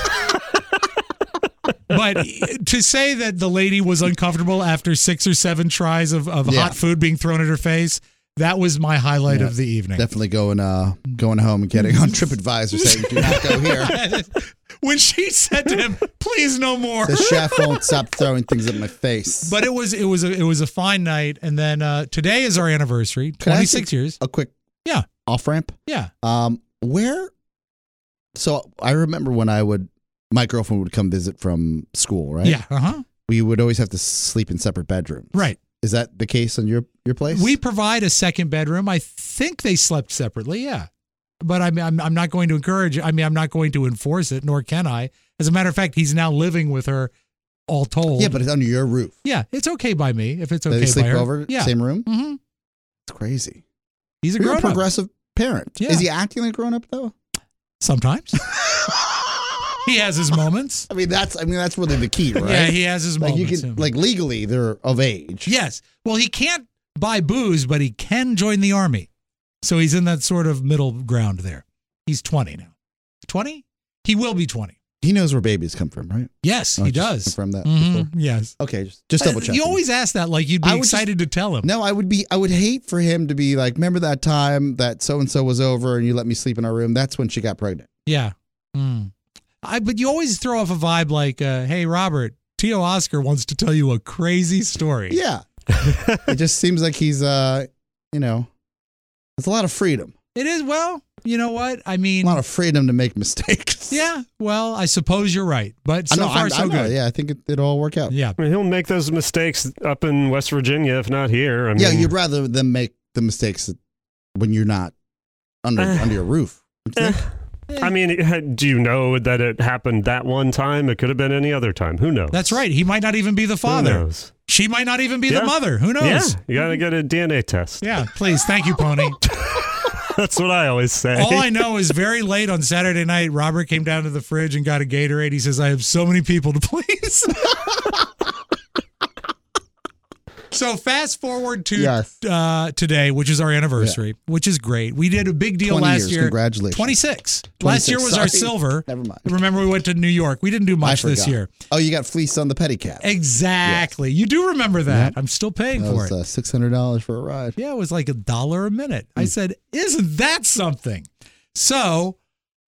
But to say that the lady was uncomfortable after 6 or 7 tries of Yeah. hot food being thrown at her face, that was my highlight Yeah. of the evening. Definitely going home and getting on TripAdvisor saying, "Do not go here." When she said to him, "Please, no more." The chef won't stop throwing things at my face. But it was a fine night, and then today is our anniversary, Can I ask 26 years. a quick Yeah. off ramp. Yeah. Where? So I remember when my girlfriend would come visit from school, right? Yeah. We would always have to sleep in separate bedrooms. Right. Is that the case on your place? We provide a second bedroom. I think they slept separately. Yeah. But I'm not going to encourage. I'm not going to enforce it, nor can I. As a matter of fact, he's now living with her. All told. Yeah, but it's under your roof. Yeah, it's okay by me if it's okay They sleep by her. over Yeah. same room. Mm-hmm. It's crazy. He's a You're a grown up. progressive parent. Yeah. Is he acting like a grown up though? Sometimes he has his moments. I mean, that's really the key, right? Yeah, he has his like moments. you can like legally they're of age. Yes. Well, he can't buy booze, but he can join the army. So he's in that sort of middle ground there. He's 20 now. 20? He will be 20. He knows where babies come from, right? Yes, he just does. Confirm that. Mhm, before? yes. Okay, just double check. You always ask that like you'd be I would excited to tell him. No, I would hate for him to be like, remember that time that so and so was over and you let me sleep in our room? That's when she got pregnant. Yeah. But you always throw off a vibe like, hey, Robert, Tio Oscar wants to tell you a crazy story. Yeah. It just seems like he's, there's a lot of freedom. It is. Well, you know what? I A mean, lot of freedom to make mistakes. yeah, well, I suppose you're right. But so far, so good. Yeah, I think it'll all work out. Yeah. I mean, he'll make those mistakes up in West Virginia, if not here. I mean, Yeah, you'd rather them make the mistakes when you're not under your roof. Don't you think? I mean, do you know that it happened that one time? It could have been any other time. Who knows? That's right. He might not even be the Who father. knows? She might not even be the Yeah. mother. Who knows? Yeah, you got to get a DNA test. Yeah, please. Thank you, Pony. That's what I always say. All I know is very late on Saturday night, Robert came down to the fridge and got a Gatorade. He says, I have so many people to please. So fast forward to Yes. today, which is our anniversary, which is great. We did a big deal 20 last years. year. Congratulations. 26. Last year was our Sorry. silver. Never mind. Remember, we went to New York. We didn't do much I this forgot. year. Oh, you got fleeced on the pedicab. Exactly. You do remember that. I'm still paying That for was it. $600 for a ride. Yeah, it was like $1 a minute. I said, isn't that something? So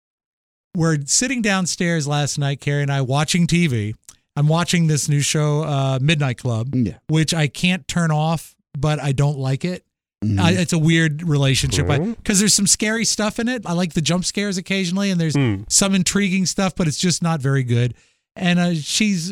we're sitting downstairs last night, Carrie and I, watching TV. I'm watching this new show, Midnight Club, Yeah. which I can't turn off, but I don't like it. Mhm. It's a weird relationship Mhm. because there's some scary stuff in it. I like the jump scares occasionally, and there's some intriguing stuff, but it's just not very good. And she's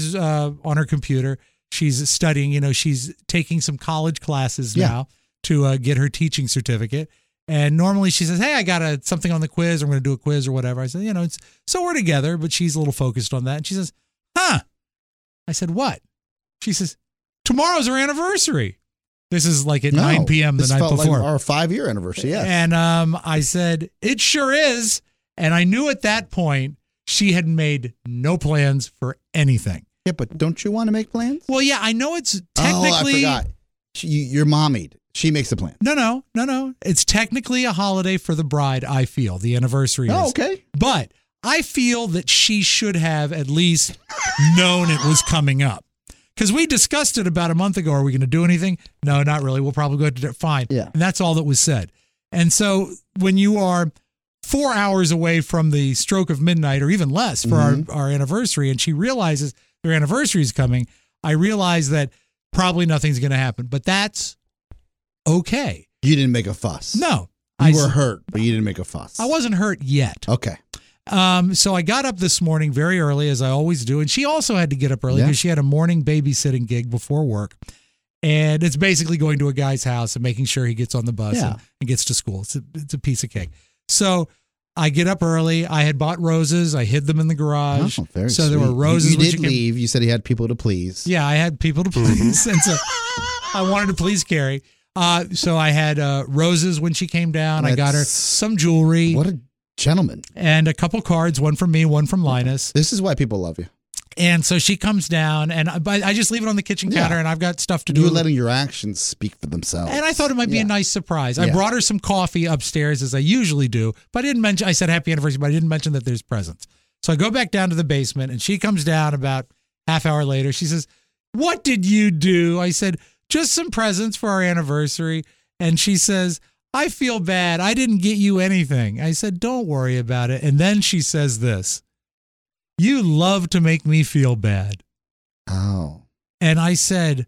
on her computer. She's studying. You know, she's taking some college classes now to get her teaching certificate. And normally she says, "Hey, I got something on the quiz. I'm going to do a quiz or whatever." I said, so we're together, but she's a little focused on that. And she says, "Huh?" I said, "What?" She says, "Tomorrow's our anniversary." This is like at 9 p.m. the this night felt before. Like our 5-year anniversary, yes. And I said, "It sure is." And I knew at that point she had made no plans for anything. Yeah, but don't you want to make plans? Well, yeah, I know it's Oh, I technically. forgot. You're mommied. She makes the plan. No. It's technically a holiday for the bride, I feel. The anniversary Oh, is. okay. But I feel that she should have at least known it was coming up. Because we discussed it about a month ago. Are we going to do anything? No, not really. We'll probably go to fine. Yeah. And that's all that was said. And so when you are 4 hours away from the stroke of midnight or even less for our anniversary, and she realizes their anniversary is coming, I realize that probably nothing's going to happen. But that's okay. You didn't make a fuss. No. You were hurt, but you didn't make a fuss. I wasn't hurt yet. Okay. So I got up this morning very early, as I always do. And she also had to get up early because she had a morning babysitting gig before work. And it's basically going to a guy's house and making sure he gets on the bus and gets to school. It's a piece of cake. So I get up early. I had bought roses. I hid them in the garage. Oh, very so there sweet. were roses. You when did she came- leave. You said he had people to please. Yeah, I had people to please. And so I wanted to please Carrie. So I had roses when she came down. I got her That's- some jewelry. What a gentleman. And a couple cards, one from me, one from Linus. This is why people love you. And so she comes down, and I just leave it on the kitchen counter, and I've got stuff to do. You're letting your actions speak for themselves. And I thought it might be a nice surprise. I Yeah. brought her some coffee upstairs, as I usually do, but I didn't mention, I said happy anniversary, but I didn't mention that there's presents. So I go back down to the basement, and she comes down about half hour later. She says, "What did you do?" I said, "Just some presents for our anniversary." And she says, "I feel bad. I didn't get you anything." I said, "Don't worry about it." And then she says this, "You love to make me feel bad." Oh. And I said,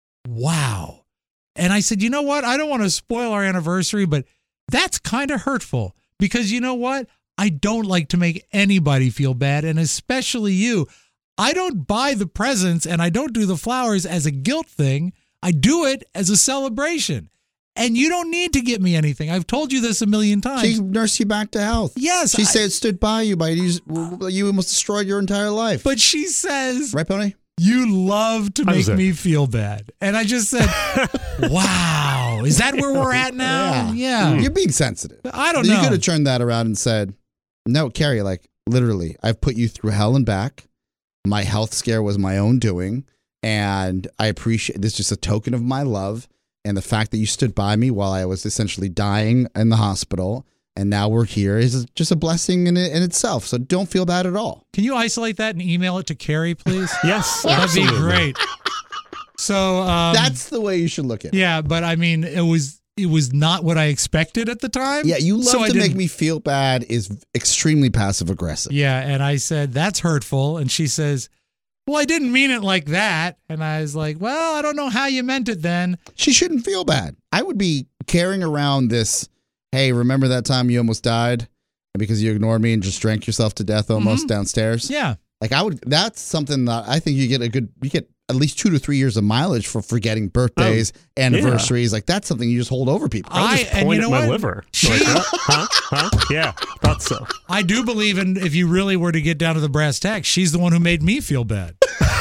"Wow." And I said, "You know what? I don't want to spoil our anniversary, but that's kind of hurtful because you know what? I don't like to make anybody feel bad, and especially you. I don't buy the presents and I don't do the flowers as a guilt thing. I do it as a celebration. And you don't need to get me anything. I've told you this a million times." She nursed you back to health. Yes. She said stood by you, but you almost destroyed your entire life. But she says, right, Pony? "You love to How make does it? me feel bad." And I just said, wow, is that where we're at now? Yeah. You're being sensitive. I don't You know. could have turned that around and said, "No, Carrie, like literally, I've put you through hell and back. My health scare was my own doing, and I appreciate this. Just a token of my love and the fact that you stood by me while I was essentially dying in the hospital. And now we're here is just a blessing in itself. So don't feel bad at all. Can you isolate that and email it to Carrie, please? Yes, That'd be absolutely. great. So That's the way you should look at it. yeah, but I mean, it was not what I expected at the time. Yeah, you love so I to make didn't- me feel bad is extremely passive aggressive. Yeah, and I said, that's hurtful. And she says, well, I didn't mean it like that. And I was like, well, I don't know how you meant it then. She shouldn't feel bad. I would be carrying around this, hey, remember that time you almost died because you ignored me and just drank yourself to death almost downstairs? Yeah. Like that's something that I think you get at least 2 to 3 years of mileage for forgetting birthdays, anniversaries. Like that's something you just hold over people. I'll just and point you know at my what? liver. She- Like, huh? Yeah, thought so. I do believe in, if you really were to get down to the brass tacks, she's the one who made me feel bad.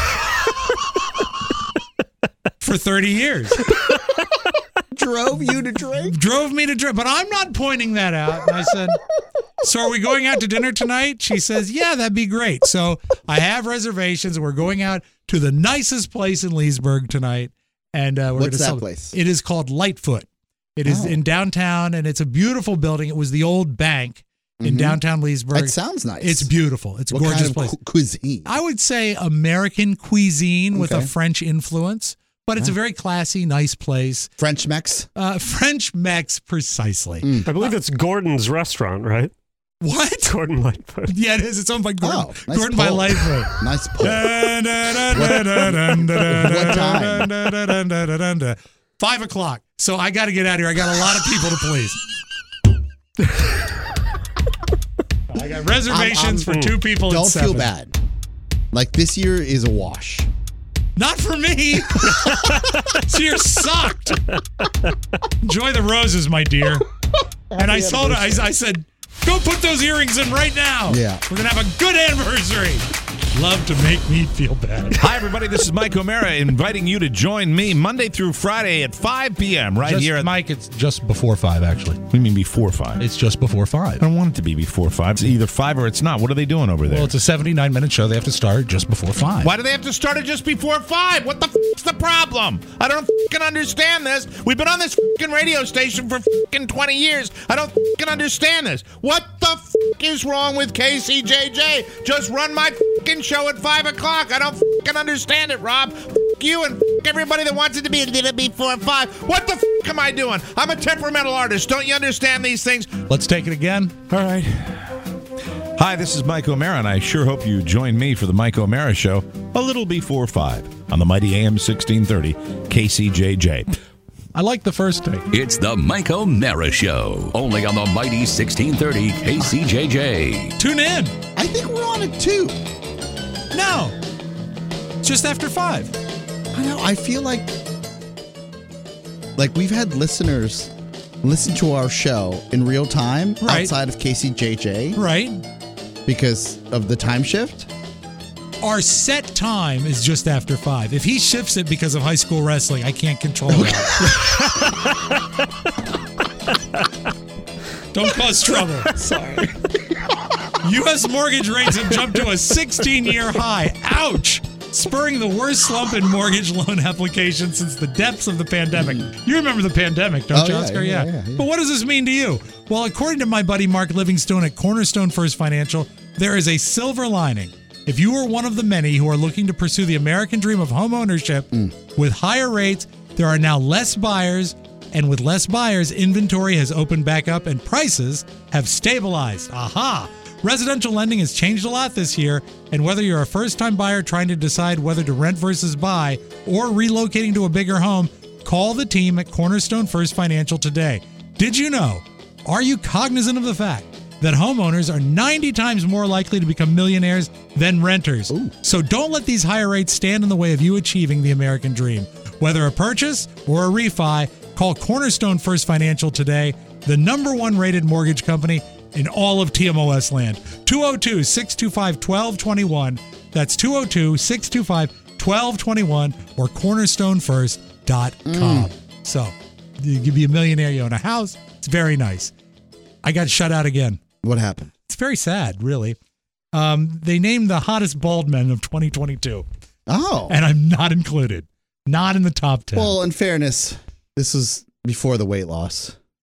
For 30 years. Drove you to drink? Drove me to drink. But I'm not pointing that out. And I said, so are we going out to dinner tonight? She says, yeah, that'd be great. So I have reservations. We're going out to the nicest place in Leesburg tonight. And we're What's gonna that celebrate. place? It is called Lightfoot. It is in downtown, and it's a beautiful building. It was the old bank in downtown Leesburg. That sounds nice. It's beautiful. It's a What gorgeous kind of place. cuisine? I would say American cuisine with a Okay. French influence, but it's a very classy, nice place. French Mex? French Mex, precisely. I believe it's Gordon's restaurant, right? What? Gordon Lightfoot. Yeah, it is. It's owned by Gordon. Oh, nice Gordon by pull. Lightfoot. Nice pull. What time? 5 o'clock. So I got to get out of here. I got a lot of people to please. I got reservations for 2 people at Don't 7. feel bad. Like this year is a wash. Not for me. This year sucked. Enjoy the roses, my dear. And I told her, I said, go put those earrings in right now. Yeah. We're going to have a good anniversary. Love to make me feel bad. Hi, everybody. This is Mike O'Mara inviting you to join me Monday through Friday at 5 p.m. right here at... Mike, it's just before 5, actually. What do you mean before 5? It's just before I 5. don't want it to be before 5. It's either 5 or it's not. What are they doing over there? Well, it's a 79-minute show. They have to start just before 5. Why do they have to start it just before 5? What the f***'s the problem? I don't f***ing understand this. We've been on this f***ing radio station for f***ing 20 years. I don't f***ing understand this. What the f*** is wrong with KCJJ? Just run my f***ing show at 5 o'clock. I don't f***ing understand it, Rob. F*** you and f*** everybody that wants it to be a little before 5. What the f*** am I doing? I'm a temperamental artist. Don't you understand these things? Let's take it again. All right. Hi, this is Mike O'Mara, and I sure hope you join me for the Mike O'Mara Show a little before 5 on the mighty AM 1630 KCJJ. I like the first take. It's the Mike O'Mara Show, only on the mighty 1630 KCJJ. Tune in. I think we're on it too. No. It's just after 5. I know. I feel like we've had listeners listen to our show in real time Right. outside of KCJJ Right. because of the time shift. Our set time is just after 5. If he shifts it because of high school wrestling, I can't control that. Don't cause trouble. Sorry. U.S. mortgage rates have jumped to a 16-year high. Ouch! Spurring the worst slump in mortgage loan applications since the depths of the pandemic. You remember the pandemic, don't you, yeah, Oscar? yeah. But what does this mean to you? Well, according to my buddy Mark Livingstone at Cornerstone First Financial, there is a silver lining. If you are one of the many who are looking to pursue the American dream of home ownership with higher rates, there are now less buyers, and with less buyers, inventory has opened back up and prices have stabilized. Aha! Residential lending has changed a lot this year, and whether you're a first-time buyer trying to decide whether to rent versus buy or relocating to a bigger home, call the team at Cornerstone First Financial today. Did you know? Are you cognizant of the fact that homeowners are 90 times more likely to become millionaires than renters? So don't let these higher rates stand in the way of you achieving the American dream. Whether a purchase or a refi, call Cornerstone First Financial today, the #1 rated mortgage company in all of TMOS land. 202-625-1221. That's 202-625-1221 or cornerstonefirst.com. So you could be a millionaire, you own a house. It's very nice. I got shut out again. What happened? It's very sad, really. They named the hottest bald men of 2022, Oh. and I'm not included. Not in the top 10. Well, in fairness, this was before the weight loss.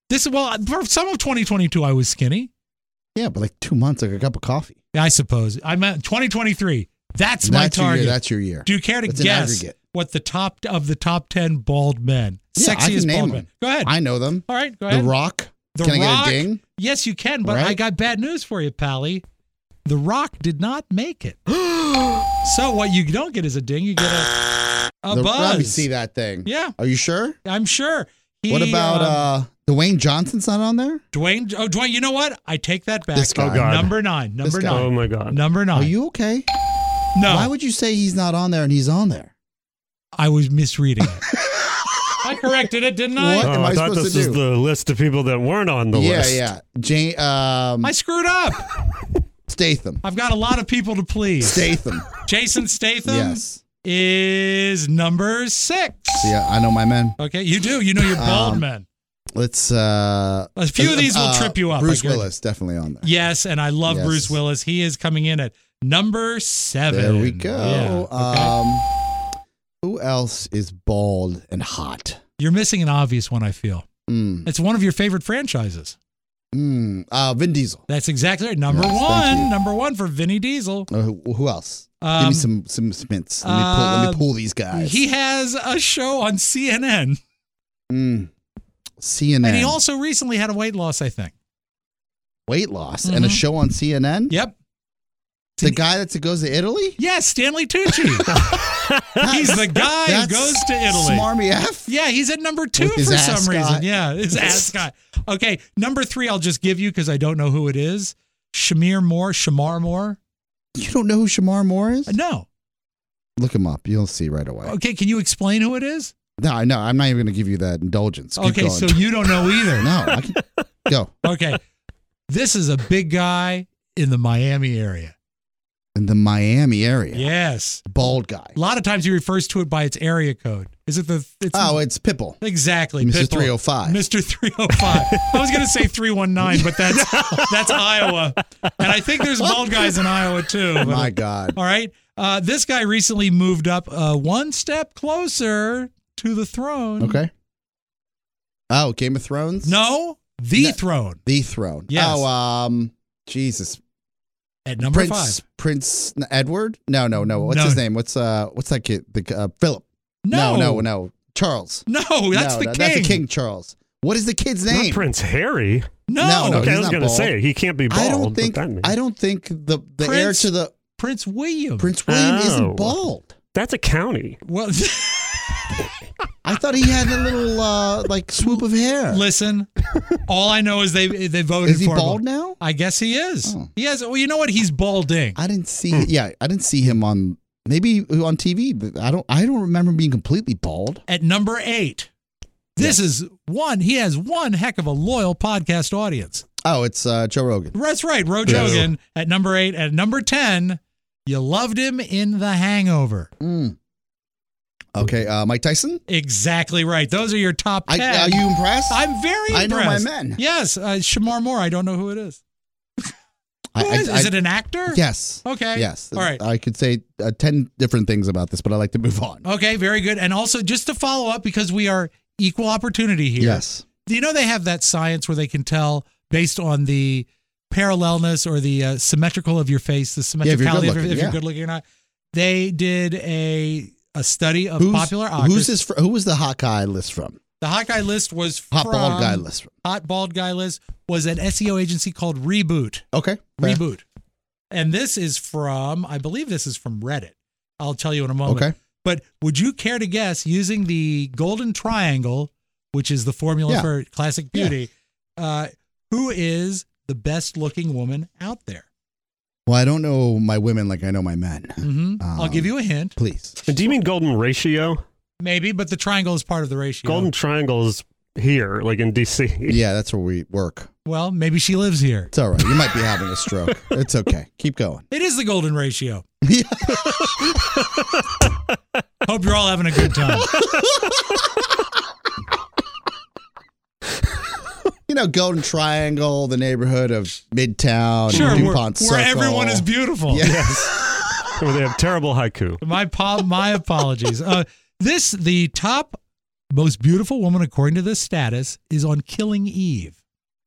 For some of 2022, I was skinny. Yeah, but like 2 months, like a cup of coffee. I suppose. I meant 2023. That's my target. That's your year. Do you care to guess what the top 10 bald men, sexiest bald men? Go ahead. I know them. All right, go ahead. The Rock. Can I get a ding? Yes, you can, but I got bad news for you, Pally. The Rock did not make it. So what you don't get is a ding. You get a buzz. Let me see that thing. Yeah. Are you sure? I'm sure. What about Dwayne Johnson's not on there? Dwayne, you know what? I take that back. This guy. Oh, God. Number 9. Number 9. Oh, my God. Number 9. Are you okay? No. Why would you say he's not on there and he's on there? I was misreading it. I corrected it, didn't I? What am I I thought supposed this to was do? the list of people that weren't on the list. Yeah. I screwed up. Statham. I've got a lot of people to please. Statham. Jason Statham Yes. is number 6. Yeah, I know my men. Okay, you do. You know your bald men. Let's A few of these will trip you up. Bruce I guarantee. Willis, definitely on there. Yes, and I love Yes. Bruce Willis. He is coming in at number 7. There we go. Yeah, okay. Who else is bald and hot? You're missing an obvious one, I feel. Mm. It's one of your favorite franchises. Vin Diesel. That's exactly right. Number Yes, thank you. 1. Number 1 for Vinny Diesel. Who else? Give me some hints. Let me pull these guys. He has a show on CNN. CNN. And he also recently had a weight loss, I think. Weight loss and a show on CNN? Yep. The guy that goes to Italy? Yes, Stanley Tucci. He's the guy who goes to Italy. Smarmy F? Yeah, he's at number 2 With his for ass some reason. guy. Yeah, his ass guy. Okay, number 3 I'll just give you because I don't know who it is. Shamar Moore. You don't know who Shamar Moore is? No. Look him up. You'll see right away. Okay, can you explain who it is? No, I'm not even going to give you that indulgence. Keep Okay, going. so you don't know either. No, I can go. Okay, this is a big guy in the Miami area. In the Miami area. Yes. Bald guy. A lot of times he refers to it by its area code. Is it the... It's Pitbull. Exactly. Mr. Pitbull. 305. Mr. 305. I was going to say 319, but that's Iowa. And I think there's bald guys in Iowa too. But, My God. all right. This guy recently moved up one step closer to the throne. Okay. Oh, Game of Thrones? No, the throne. The Throne. Yes. Oh, Jesus. At number 5. Prince Edward? No. What's his name? What's that kid? Philip. No. Charles. No, that's the king. That's the King Charles. What is the kid's name? Not Prince Harry. No. Okay, he's I was not going to bald. say he can't be bald. I don't think the heir to the Prince William. Prince William Oh. isn't bald. That's a county. Well, I thought he had a little swoop of hair. listen. All I know is they voted Is he for him. bald now? I guess he is. Oh. He has. Well, you know what? He's balding. I didn't see. I didn't see him on maybe on TV. But I don't remember him being completely bald. At number 8. This is one. He has one heck of a loyal podcast audience. Oh, it's Joe Rogan. That's right, Rogan at number 8. At number 10, you loved him in The Hangover. Okay, Mike Tyson. Exactly right. Those are your top 10. Are you impressed? I'm very I impressed. know my men. Yes, Shamar Moore. I don't know who it is. Is it an actor? Yes. Okay. Yes. All right. I could say 10 different things about this, but I like to move on. Okay, very good. And also, just to follow up, because we are equal opportunity here. Yes. You know they have that science where they can tell based on the parallelness or the symmetrical of your face, the symmetricality if you're good looking or not. They did a study of popular actors. Who was the hot guy list from? The hot guy list was Hot bald guy list. Hot bald guy list was an SEO agency called Reboot. Okay. Fair. Reboot. And this is from, I believe this is from Reddit. I'll tell you in a moment. Okay. But would you care to guess, using the golden triangle, which is the formula for classic beauty, who is the best looking woman out there? Well, I don't know my women like I know my men. Mm-hmm. I'll give you a hint. Please. And do you mean golden ratio? Maybe, but the triangle is part of the ratio. Golden triangle is here, like in DC. Yeah, that's where we work. Well, maybe she lives here. It's all right. You might be having a stroke. It's okay. Keep going. It is the golden ratio. Hope you're all having a good time. You know, Golden Triangle, the neighborhood of Midtown, Sure, DuPont where Circle. everyone is beautiful. Yes. Where they have terrible haiku. My apologies. The top most beautiful woman according to this status is on Killing Eve.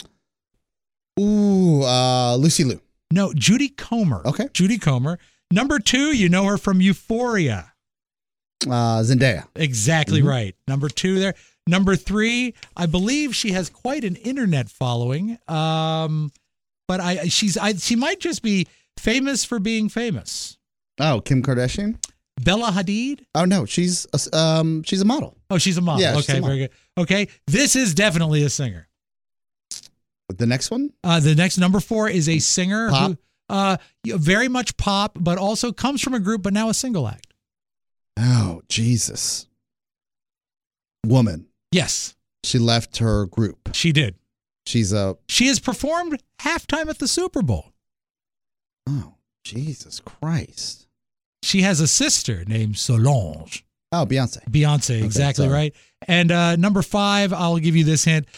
Ooh, Lucy Liu. No, Judy Comer. Okay. Judy Comer. Number 2, you know her from Euphoria. Zendaya. Exactly right. Number 2 there. Number 3, I believe she has quite an internet following. But she might just be famous for being famous. Oh, Kim Kardashian? Bella Hadid? Oh no, she's a model. Oh, she's a model. Yeah, she's okay, a model. very good. Okay, this is definitely a singer. The next one? The next number 4 is a singer Pop? who very much pop, but also comes from a group, but now a single act. Oh, Jesus. Woman. Yes, She left her group. she did. She has performed halftime at the Super Bowl. Oh, Jesus Christ. She has a sister named Solange. Oh, Beyonce. Beyonce, Okay, exactly sorry. right. And number 5, I'll give you this hint.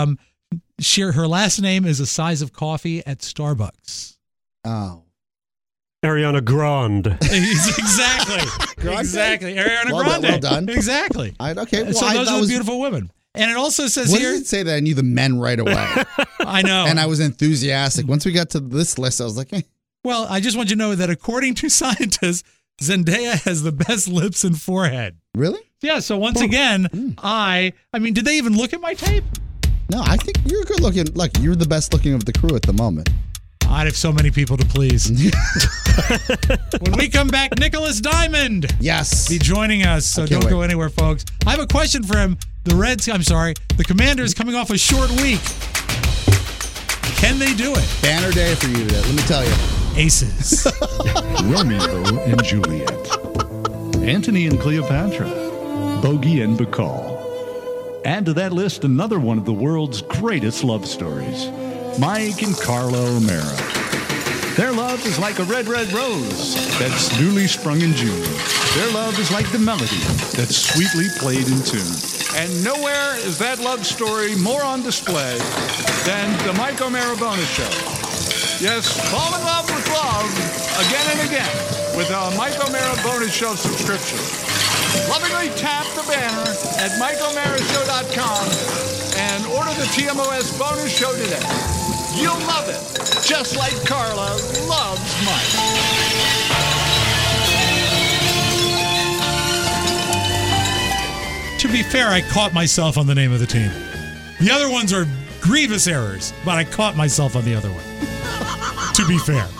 Her last name is the size of coffee at Starbucks. Oh. Ariana Grande. Exactly. Grande? Exactly. Ariana Well Grande. done, well done. Exactly. Okay. Well, So I those thought are was, the beautiful women. And it also says what here, did it say that I knew the men right away? I know. And I was enthusiastic. Once we got to this list, I was like, Well, I just want you to know that according to scientists, Zendaya has the best lips and forehead. really? Yeah, so once again, I mean, did they even look at my tape? No, I think you're good looking. Look, you're the best looking of the crew at the moment. I'd have so many people to please. When we come back, Nicholas Diamond Yes. be joining us, so can't don't go wait. anywhere, folks. I have a question for him. The Commanders coming off a short week. Can they do it? Banner day for you today, let me tell you. Aces. Romeo and Juliet, Antony and Cleopatra, Bogey and Bacall. Add to that list another one of the world's greatest love stories, Mike and Carla O'Mara. Their love is like a red, red rose that's newly sprung in June. Their love is like the melody that's sweetly played in tune. And nowhere is that love story more on display than the Mike O'Mara Bonus Show. Yes, fall in love with love again and again with a Mike O'Mara Bonus Show subscription. Lovingly tap the banner at MikeO'MaraShow.com and order the TMOS Bonus Show today. You'll love it, just like Carla loves Mike. To be fair, I caught myself on the name of the team. The other ones are grievous errors, but I caught myself on the other one. To be fair.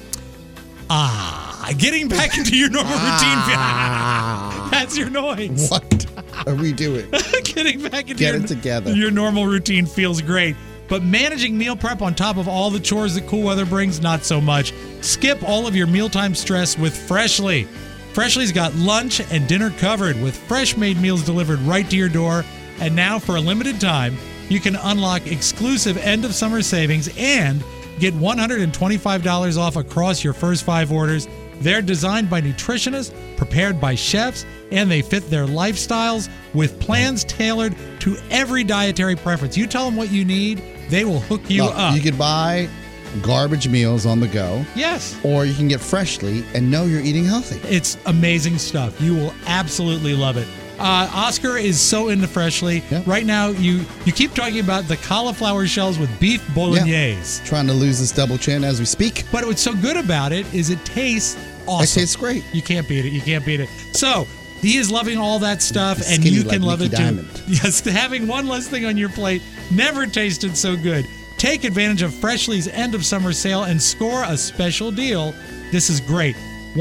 Getting back into your normal routine. That's your noise. What are we doing? Getting back into Get it together. Your normal routine feels great. But managing meal prep on top of all the chores that cool weather brings, not so much. Skip all of your mealtime stress with Freshly. Freshly's got lunch and dinner covered with fresh-made meals delivered right to your door. And now, for a limited time, you can unlock exclusive end-of-summer savings and get $125 off across your first 5 orders. They're designed by nutritionists, prepared by chefs, and they fit their lifestyles with plans tailored to every dietary preference. You tell them what you need, they will hook you Look, up. you could buy garbage meals on the go, Yes. or you can get Freshly and know you're eating healthy. It's amazing stuff. You will absolutely love it. Oscar is so into Freshly. Yeah. Right now, you keep talking about the cauliflower shells with beef bolognese. Trying to lose this double chin as we speak. But what's so good about it is it tastes awesome. It tastes great. You can't beat it. You can't beat it. So he is loving all that stuff, and Skinny you like can love Nicky it too. Diamond. Yes, having one less thing on your plate never tasted so good. Take advantage of Freshly's end of summer sale and score a special deal. This is great.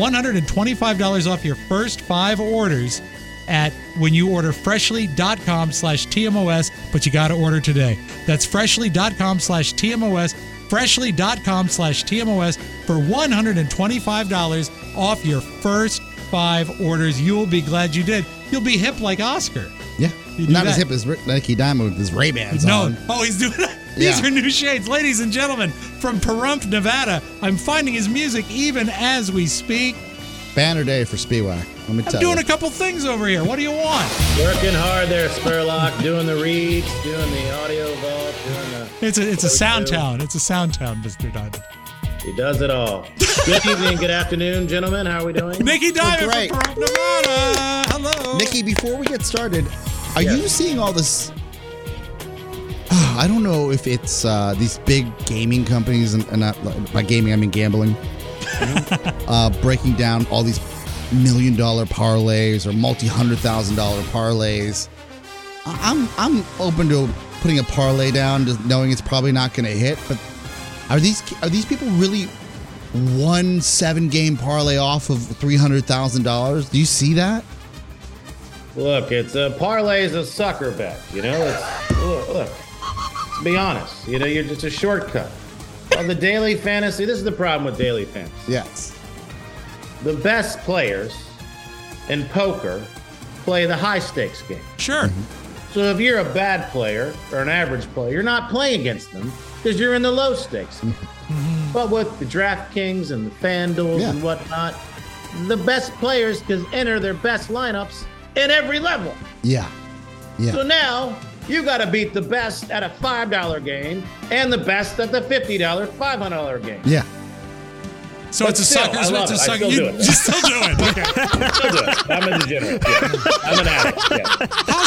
$125 off your first 5 orders at when you order freshly.com/TMOS, but you got to order today. That's freshly.com/TMOS, freshly.com/TMOS for $125 off your first 5 orders. You'll be glad you did. You'll be hip like Oscar. Yeah. You do Not as that. hip as Nicky Diamond with his Ray-Bans No. on. Oh, he's doing These Yeah. are new shades. Ladies and gentlemen, from Pahrump, Nevada, I'm finding his music even as we speak. Banner day for Spiewak. Let me I'm tell doing you. a couple things over here. What do you want? Working hard there, Spurlock, doing the reads, doing the audio vault, doing the... It's a sound town. It's a sound town, Mr. Diamond. He does it all. Good evening, good afternoon, gentlemen. How are we doing? Nikki Diamond great. from Pahrump, Nevada. Hello. Nikki, before we get started, Are you seeing all this? I don't know if it's these big gaming companies, and not by gaming I mean gambling, breaking down all these $1 million parlays or multi-$100,000 parlays. I'm open to putting a parlay down, just knowing it's probably not going to hit. But are these people really 1 7-game parlay off of $300,000? Do you see that? Look, it's a parlay is a sucker bet. You know, look. Let's be honest. You know, you're just a shortcut. Well, the daily fantasy. This is the problem with daily fantasy. Yes. The best players in poker play the high stakes game. Sure. So if you're a bad player or an average player, you're not playing against them because you're in the low stakes game. But with the DraftKings and the FanDuels and whatnot, the best players can enter their best lineups in every level. Yeah. So now you got to beat the best at a $5 game and the best at the $50 $500 game. Yeah. So it's a sucker. I love it. I still do it. You still do it. Okay. Still do it. I'm a degenerate. Yeah. I'm an addict. Yeah. How's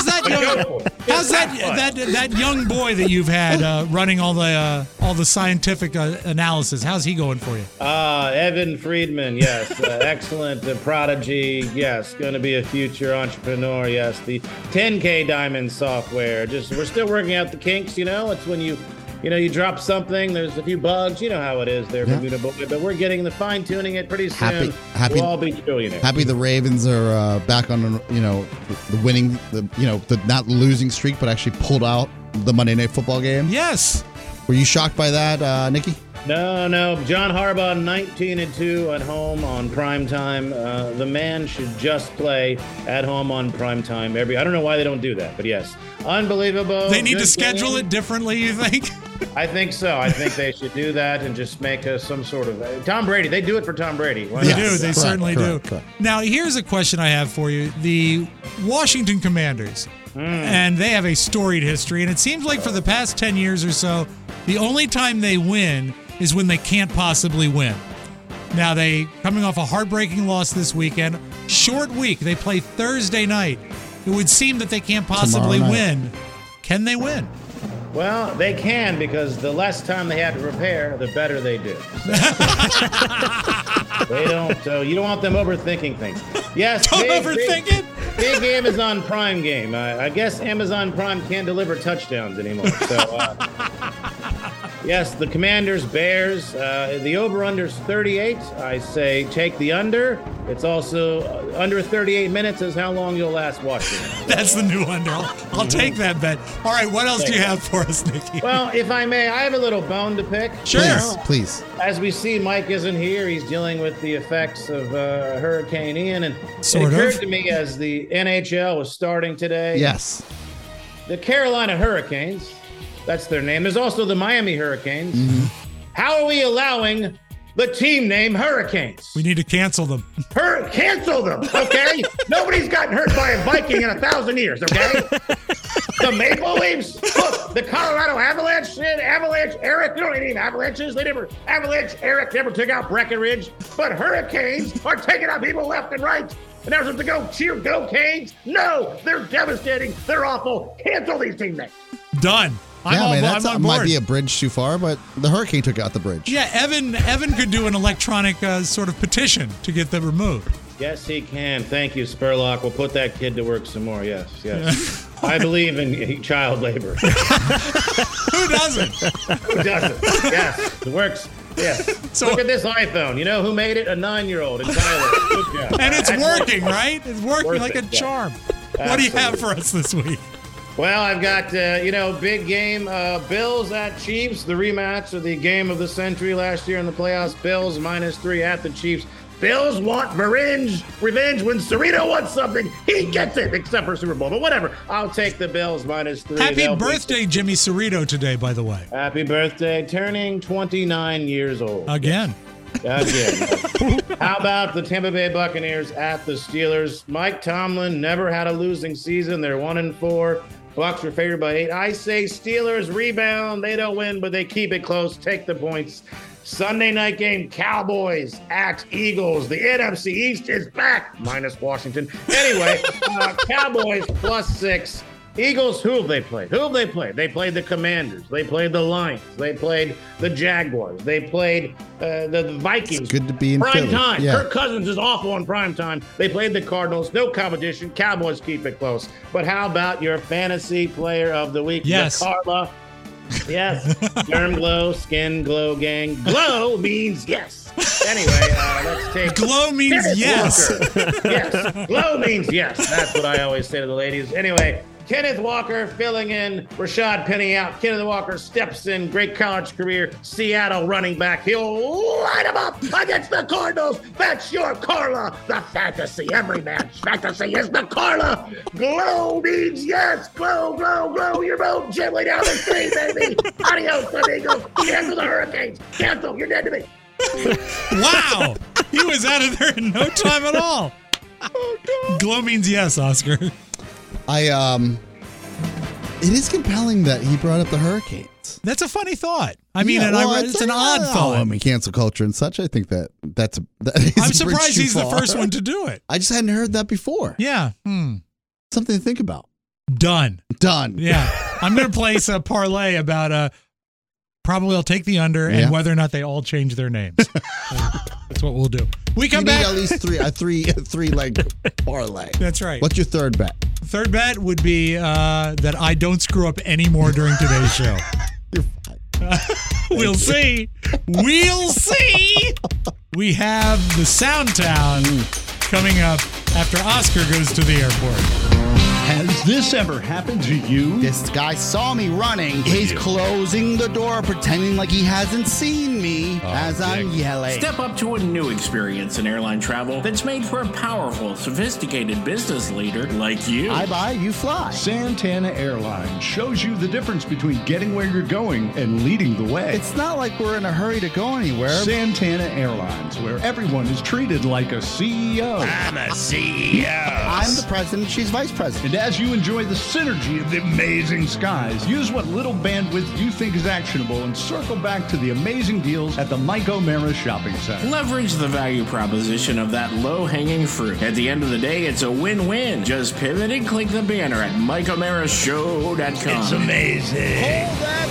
that young boy that you've had running all the scientific analysis? How's he going for you? Evan Friedman, yes, excellent prodigy, yes, going to be a future entrepreneur, yes. The 10K Diamond software, we're still working out the kinks. You know, it's when you drop something, there's a few bugs. You know how it is there, Bermuda Boy, but we're getting the fine tuning it pretty soon. We'll all be trillionaires. Happy the Ravens are back on the winning, the not losing streak, but actually pulled out the Monday Night Football game. Yes. Were you shocked by that, Nikki? No. John Harbaugh, 19-2 at home on primetime. The man should just play at home on primetime I don't know why they don't do that, but yes. Unbelievable. They need to schedule it differently, you think? I think so. I think they should do that and just make some sort of Tom Brady. They do it for Tom Brady. They do. They certainly do. Correct. Now, here's a question I have for you. The Washington Commanders, and they have a storied history, and it seems like for the past 10 years or so, the only time they win is when they can't possibly win. Now, they coming off a heartbreaking loss this weekend. Short week. They play Thursday night. It would seem that they can't possibly win. Can they win? Well, they can, because the less time they have to prepare, the better they do. They don't. You don't want them overthinking things. Yes. Don't overthink it. Big Amazon Prime game. I guess Amazon Prime can't deliver touchdowns anymore. So, yes, the Commanders, Bears. The over/under is 38. I say take the under. It's also under 38 minutes is how long you'll last watching it. That's the new under. I'll take that bet. All right, what else do you have for us, Nikki? Well, if I may, I have a little bone to pick. Sure. Please. As we see, Mike isn't here. He's dealing with the effects of Hurricane Ian. And it occurred to me as the NHL was starting today. Yes. The Carolina Hurricanes, that's their name. There's also the Miami Hurricanes. Mm-hmm. How are we allowing the team name Hurricanes? We need to cancel them. Cancel them, okay? Nobody's gotten hurt by a Viking in 1,000 years, okay? The Maple Leafs, look, the Colorado Avalanche, Eric, you don't need avalanches. Avalanche Eric never took out Breckenridge, but Hurricanes are taking out people left and right. And now supposed to go cheer, go Canes? No, they're devastating. They're awful. Cancel these team names. Done. That might be a bridge too far, but the Hurricane took out the bridge. Yeah, Evan could do an electronic sort of petition to get them removed. Yes, he can. Thank you, Spurlock. We'll put that kid to work some more. Yes. I believe in child labor. Who doesn't? Who doesn't? Yes, it works. Yes. So, look at this iPhone. You know who made it? A 9-year-old in Thailand. Good job. And it's working, right? It's working like a charm. Yeah. What do you have for us this week? Well, I've got, big game. Bills at Chiefs, the rematch of the game of the century last year in the playoffs. Bills -3 at the Chiefs. Bills want revenge. When Cerrito wants something, he gets it, except for Super Bowl. But whatever, I'll take the Bills -3. Happy birthday, Jimmy Cerrito, today, by the way. Happy birthday, turning 29 years old. Again. How about the Tampa Bay Buccaneers at the Steelers? Mike Tomlin never had a losing season. They're 1-4. Bucs are favored by 8. I say Steelers rebound. They don't win, but they keep it close. Take the points. Sunday night game, Cowboys at Eagles. The NFC East is back, minus Washington. Anyway, Cowboys +6 Eagles, who have they played? They played the Commanders. They played the Lions. They played the Jaguars. They played the Vikings. It's good to be in prime Philly. time. Yeah. Kirk Cousins is awful on prime time. They played the Cardinals. No competition. Cowboys keep it close. But how about your fantasy player of the week? Yes. Carla. Yes. Germ glow, skin glow, gang. Glow means yes. Anyway, let's take Glow means Kenneth yes. Walker. Yes. Glow means yes. That's what I always say to the ladies. Anyway, Kenneth Walker filling in, Rashad Penny out. Kenneth Walker steps in, great college career, Seattle running back. He'll light him up against the Cardinals. That's your Carla, the fantasy. Every man's fantasy is the Carla. Glow means yes. Glow, glow, glow. You're moving gently down the street, baby. Adios, amigos. Cancel the Hurricanes. Cancel. You're dead to me. Wow. He was out of there in no time at all. Glow means yes, Oscar. It is compelling that he brought up the Hurricanes. That's a funny thought. I mean, Yeah, and well, it's an odd thought. I mean, cancel culture and such. I think that is I'm a bridge surprised too he's the far. first one to do it. I just hadn't heard that before. Yeah. Something to think about. Done. Done. Yeah. I'm going to place a parlay about probably I'll take the under Yeah. and whether or not they all change their names. That's what we'll do. We come you back. need at least three leg parlay. That's right. What's your third bet? Third bet would be that I don't screw up any more during today's show. You're fine. We'll see. We'll see. We have the Soundtown coming up after Oscar goes to the airport. Has this ever happened to you? This guy saw me running. He's closing the door, pretending like he hasn't seen me as I'm yelling. Step up to a new experience in airline travel that's made for a powerful, sophisticated business leader like you. I buy, you fly. Santana Airlines shows you the difference between getting where you're going and leading the way. It's not like we're in a hurry to go anywhere. Santana Airlines, where everyone is treated like a CEO. I'm a CEO. I'm the president, she's vice president. And as you enjoy the synergy of the amazing skies, use what little bandwidth you think is actionable and circle back to the amazing deals at the Mike O'Mara Shopping Center. Leverage the value proposition of that low-hanging fruit. At the end of the day, it's a win-win. Just pivot and click the banner at MikeO'MaraShow.com. It's amazing. Hold that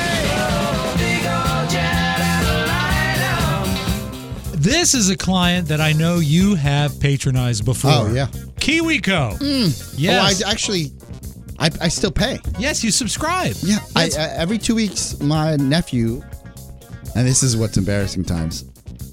This is a client that I know you have patronized before. Oh, yeah. KiwiCo. Yes. Oh, I still pay. Yes, you subscribe. Yeah. Every 2 weeks, my nephew, and this is what's embarrassing times,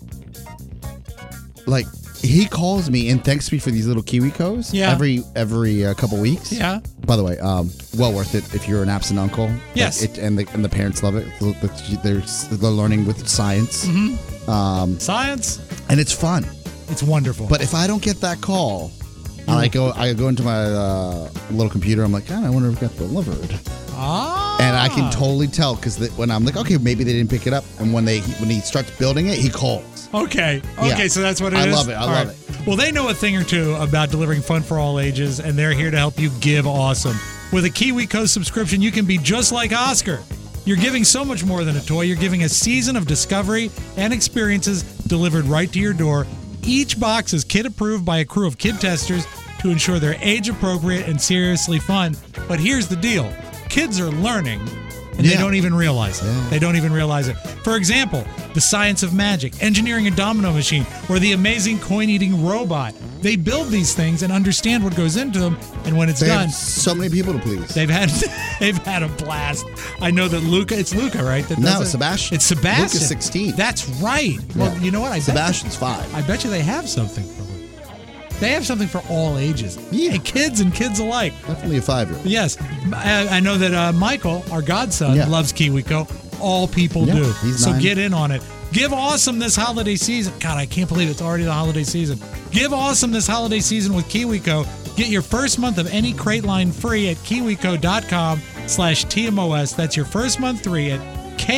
like, he calls me and thanks me for these little KiwiCos every couple weeks. Yeah. By the way, well worth it if you're an absent uncle. Yes. Like and the parents love it. They're learning with science. Science. And it's fun. It's wonderful. But if I don't get that call, I go into my little computer. I'm like, I wonder if it got delivered. And I can totally tell because when I'm like, okay, maybe they didn't pick it up, and when he starts building it, he calls. Okay. Yeah. So that's what it is. I love it. I All love right. it. Well, they know a thing or two about delivering fun for all ages, and they're here to help you give awesome. With a KiwiCo subscription, you can be just like Oscar. You're giving so much more than a toy. You're giving a season of discovery and experiences delivered right to your door. Each box is kid approved by a crew of kid testers to ensure they're age appropriate and seriously fun. But here's the deal. Kids are learning, and they don't even realize it. Yeah. They don't even realize it. For example, the science of magic, engineering a domino machine, or the amazing coin-eating robot. They build these things and understand what goes into them, and when it's They done, have so many people to please. they've had a blast. I know that it's Luca, right? That No, does it? Sebastian. It's Sebastian. Luca's 16. That's right. Well, Yeah. you know what? Sebastian's 5. I bet you they have something for him. They have something for all ages. Yeah. And kids and kids alike. Definitely a 5-year-old. Yes. I know that Michael, our godson, Yeah. loves KiwiCo. All people Yeah, do. he's So 9. get in on it. Give awesome this holiday season. God, I can't believe it's already the holiday season. Give awesome this holiday season with KiwiCo. Get your first month of any crate line free at kiwico.com/TMOS. That's your first month free at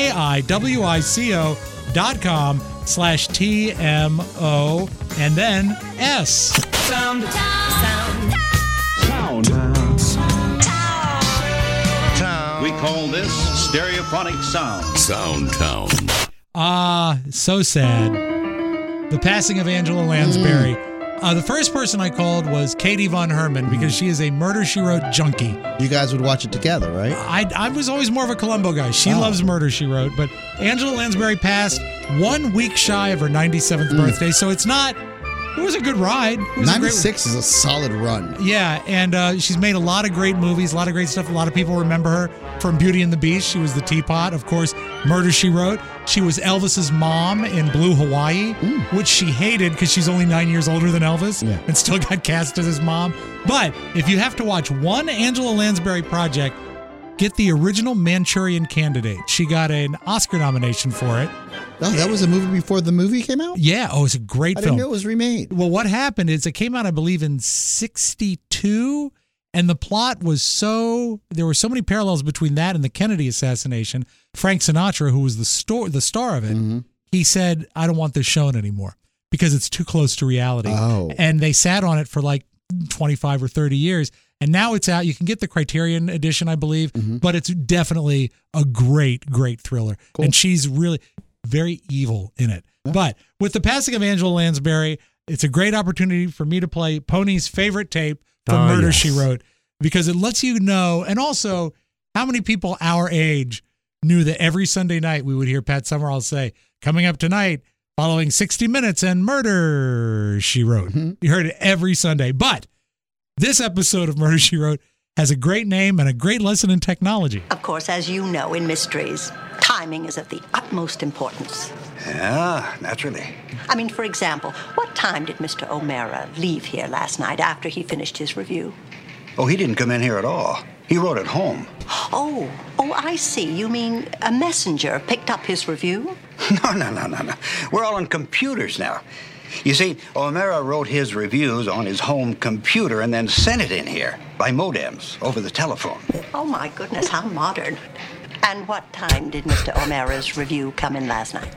kiwico.com/TMO. And then S. We call this stereophonic sound. Soundtown. So sad. The passing of Angela Lansbury. The first person I called was Katie Von Herman because she is a Murder, She Wrote junkie. You guys would watch it together, right? I was always more of a Columbo guy. She loves Murder, She Wrote. But Angela Lansbury passed 1 week shy of her 97th birthday, so it was a good ride. 96 is a solid run. Yeah, and she's made a lot of great movies, a lot of great stuff. A lot of people remember her from Beauty and the Beast. She was the teapot. Of course, Murder, She Wrote. She was Elvis's mom in Blue Hawaii, which she hated because she's only 9 years older than Elvis and still got cast as his mom. But if you have to watch one Angela Lansbury project, get the original Manchurian Candidate. She got an Oscar nomination for it. Oh, that was a movie before the movie came out? Yeah. Oh, it's a great film. I didn't know it was remade. Well, what happened is it came out, I believe, in 1962, and the plot was there were so many parallels between that and the Kennedy assassination. Frank Sinatra, who was the star of it, he said, I don't want this shown anymore because it's too close to reality. Oh. And they sat on it for like 25 or 30 years. And now it's out. You can get the Criterion edition, I believe, but it's definitely a great, great thriller. Cool. And she's really very evil in it. Yeah. But with the passing of Angela Lansbury, it's a great opportunity for me to play Pony's favorite tape from Murder, She Wrote, because it lets you know, and also how many people our age knew that every Sunday night we would hear Pat Summerall say, coming up tonight, following 60 Minutes and Murder, She Wrote. You heard it every Sunday. But this episode of Murder, She Wrote has a great name and a great lesson in technology. Of course, as you know, in mysteries, timing is of the utmost importance. Yeah, naturally. I mean, for example, what time did Mr. O'Mara leave here last night after he finished his review? Oh, he didn't come in here at all. He wrote it home. Oh, I see. You mean a messenger picked up his review? No. We're all on computers now. You see, O'Mara wrote his reviews on his home computer and then sent it in here by modems over the telephone. Oh, my goodness, how modern. And what time did Mr. O'Mara's review come in last night?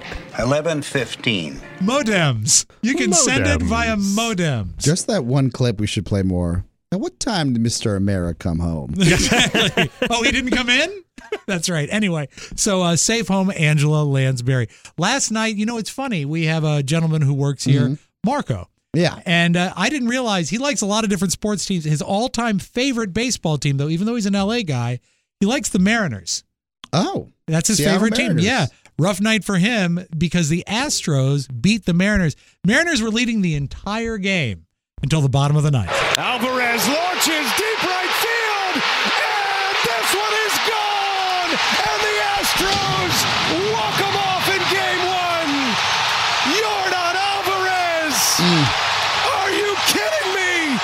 11:15. Modems. You can send it via modems. Just that one clip we should play more. At what time did Mr. O'Mara come home? Exactly. Oh, he didn't come in? That's right. Anyway, so safe home, Angela Lansbury. Last night, it's funny. We have a gentleman who works here, Marco. Yeah. And I didn't realize he likes a lot of different sports teams. His all-time favorite baseball team, though, even though he's an LA guy, he likes the Mariners. Oh. That's his Seattle favorite Mariners. team. Yeah. Rough night for him because the Astros beat the Mariners. Mariners were leading the entire game until the bottom of the ninth. Alvarez launches deep right field, and this one is gone, and the Astros walk them off in game one. Yordan Alvarez. Are you kidding me?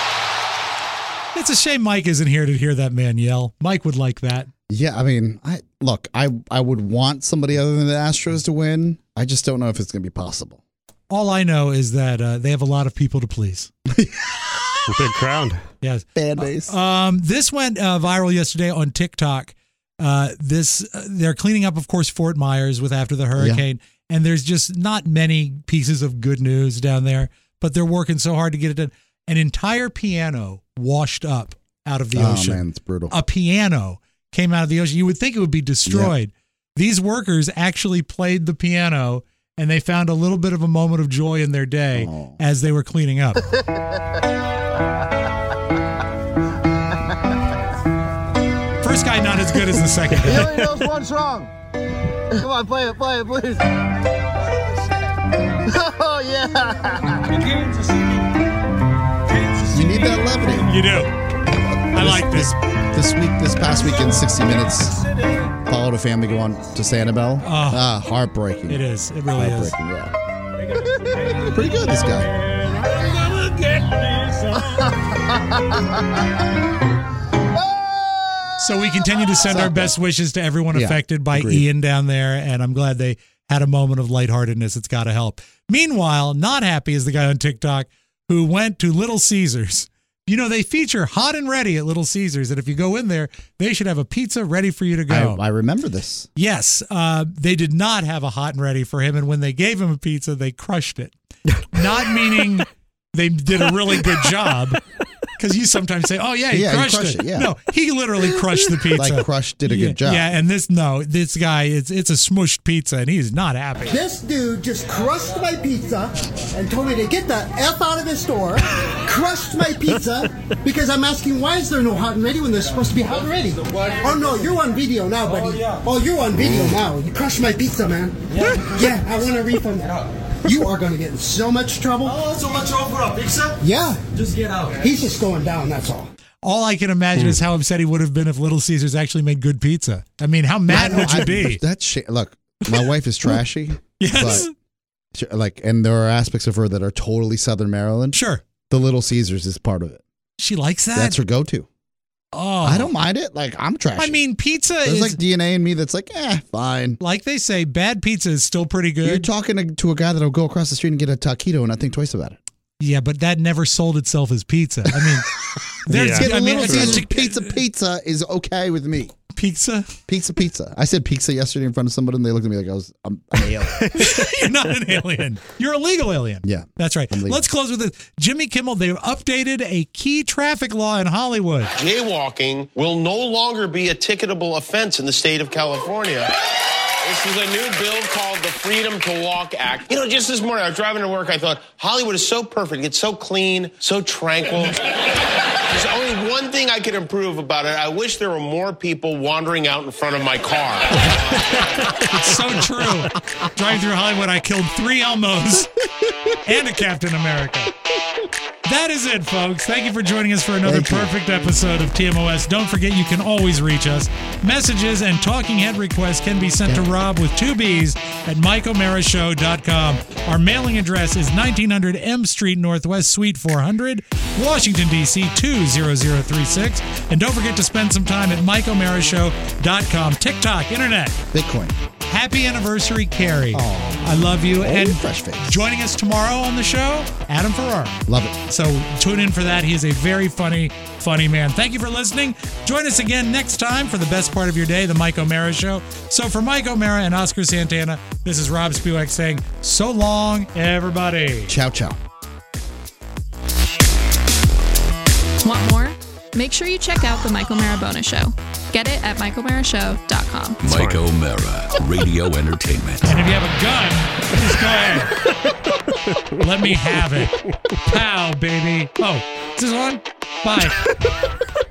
It's a shame Mike isn't here to hear that man yell. Mike would like that. Yeah, I mean, I would want somebody other than the Astros to win. I just don't know if it's going to be possible. All I know is that they have a lot of people to please. Big crowd. Yes. Fan base. This went viral yesterday on TikTok. They're cleaning up, of course, Fort Myers with after the hurricane. Yeah. And there's just not many pieces of good news down there, but they're working so hard to get it done. An entire piano washed up out of the ocean. Oh, man, it's brutal. A piano came out of the ocean. You would think it would be destroyed. Yeah. These workers actually played the piano, and they found a little bit of a moment of joy in their day as they were cleaning up. First guy not as good as the second guy. He only knows one song. Come on, play it, please. Oh, yeah. You need that levity. You do. I like this. This past weekend, 60 Minutes, followed a family going to Sanibel. Heartbreaking. It is. It really is. Yeah. Pretty good, this guy. So we continue to send our best wishes to everyone affected by Ian down there, and I'm glad they had a moment of lightheartedness. It's got to help. Meanwhile, not happy is the guy on TikTok who went to Little Caesars. They feature hot and ready at Little Caesars, and if you go in there, they should have a pizza ready for you to go. I remember this. Yes, they did not have a hot and ready for him, and when they gave him a pizza, they crushed it. Not meaning they did a really good job. Because you sometimes say, "Oh yeah, he crushed it." Yeah. No, he literally crushed the pizza. Like Crush did a good job. Yeah, and this guy, it's a smushed pizza, and he's not happy. This dude just crushed my pizza and told me to get the F out of the store. Crushed my pizza because I'm asking why is there no hot and ready when there's supposed to be hot and ready? Oh no, you're on video now, buddy. Oh, you're on video now. You crushed my pizza, man. Yeah, I want a refund. You are going to get in so much trouble. Oh, so much trouble for a pizza? Yeah. Just get out. He's just going down, that's all. All I can imagine is how upset he would have been if Little Caesars actually made good pizza. I mean, how mad would you be? Look, my wife is trashy. Yes. But, and there are aspects of her that are totally Southern Maryland. Sure. The Little Caesars is part of it. She likes that? That's her go-to. Oh. I don't mind it. Like, I'm trashy. I mean, pizza There's is... like DNA in me that's like, fine. Like they say, bad pizza is still pretty good. You're talking to a guy that'll go across the street and get a taquito and not think twice about it. Yeah, but that never sold itself as pizza. I mean, pizza is okay with me. Pizza? Pizza. I said pizza yesterday in front of somebody and they looked at me like I'm an alien. You're not an alien. You're a legal alien. Yeah. That's right. Let's close with this. Jimmy Kimmel, they've updated a key traffic law in Hollywood. Jaywalking will no longer be a ticketable offense in the state of California. This is a new bill called the Freedom to Walk Act. You know, just this morning, I was driving to work. I thought, Hollywood is so perfect. It's so clean, so tranquil. There's only one thing I could improve about it. I wish there were more people wandering out in front of my car. It's so true. Driving through Hollywood, I killed 3 Elmos and a Captain America. That is it, folks. Thank you for joining us for another perfect episode of TMOS. Don't forget, you can always reach us. Messages and talking head requests can be sent to Rob with 2 B's at MikeO'MaraShow.com. Our mailing address is 1900 M Street Northwest, Suite 400, Washington, D.C. 20036. And don't forget to spend some time at MikeO'MaraShow.com. TikTok, Internet. Bitcoin. Happy anniversary, Carrie. I love you. And fresh face. Joining us tomorrow on the show, Adam Ferrara. Love it. So tune in for that. He is a very funny man. Thank you for listening. Join us again next time for the best part of your day, The Mike O'Mara Show. So for Mike O'Mara and Oscar Santana, this is Rob Spiewak saying so long, everybody. Ciao, ciao. Want more? Make sure you check out The Mike O'Mara Bonus Show. Get it at MikeO'MaraShow.com. Mike O'Mara, radio entertainment. And if you have a gun, just go ahead. Let me have it. Pow, baby. Oh, is this on? Bye.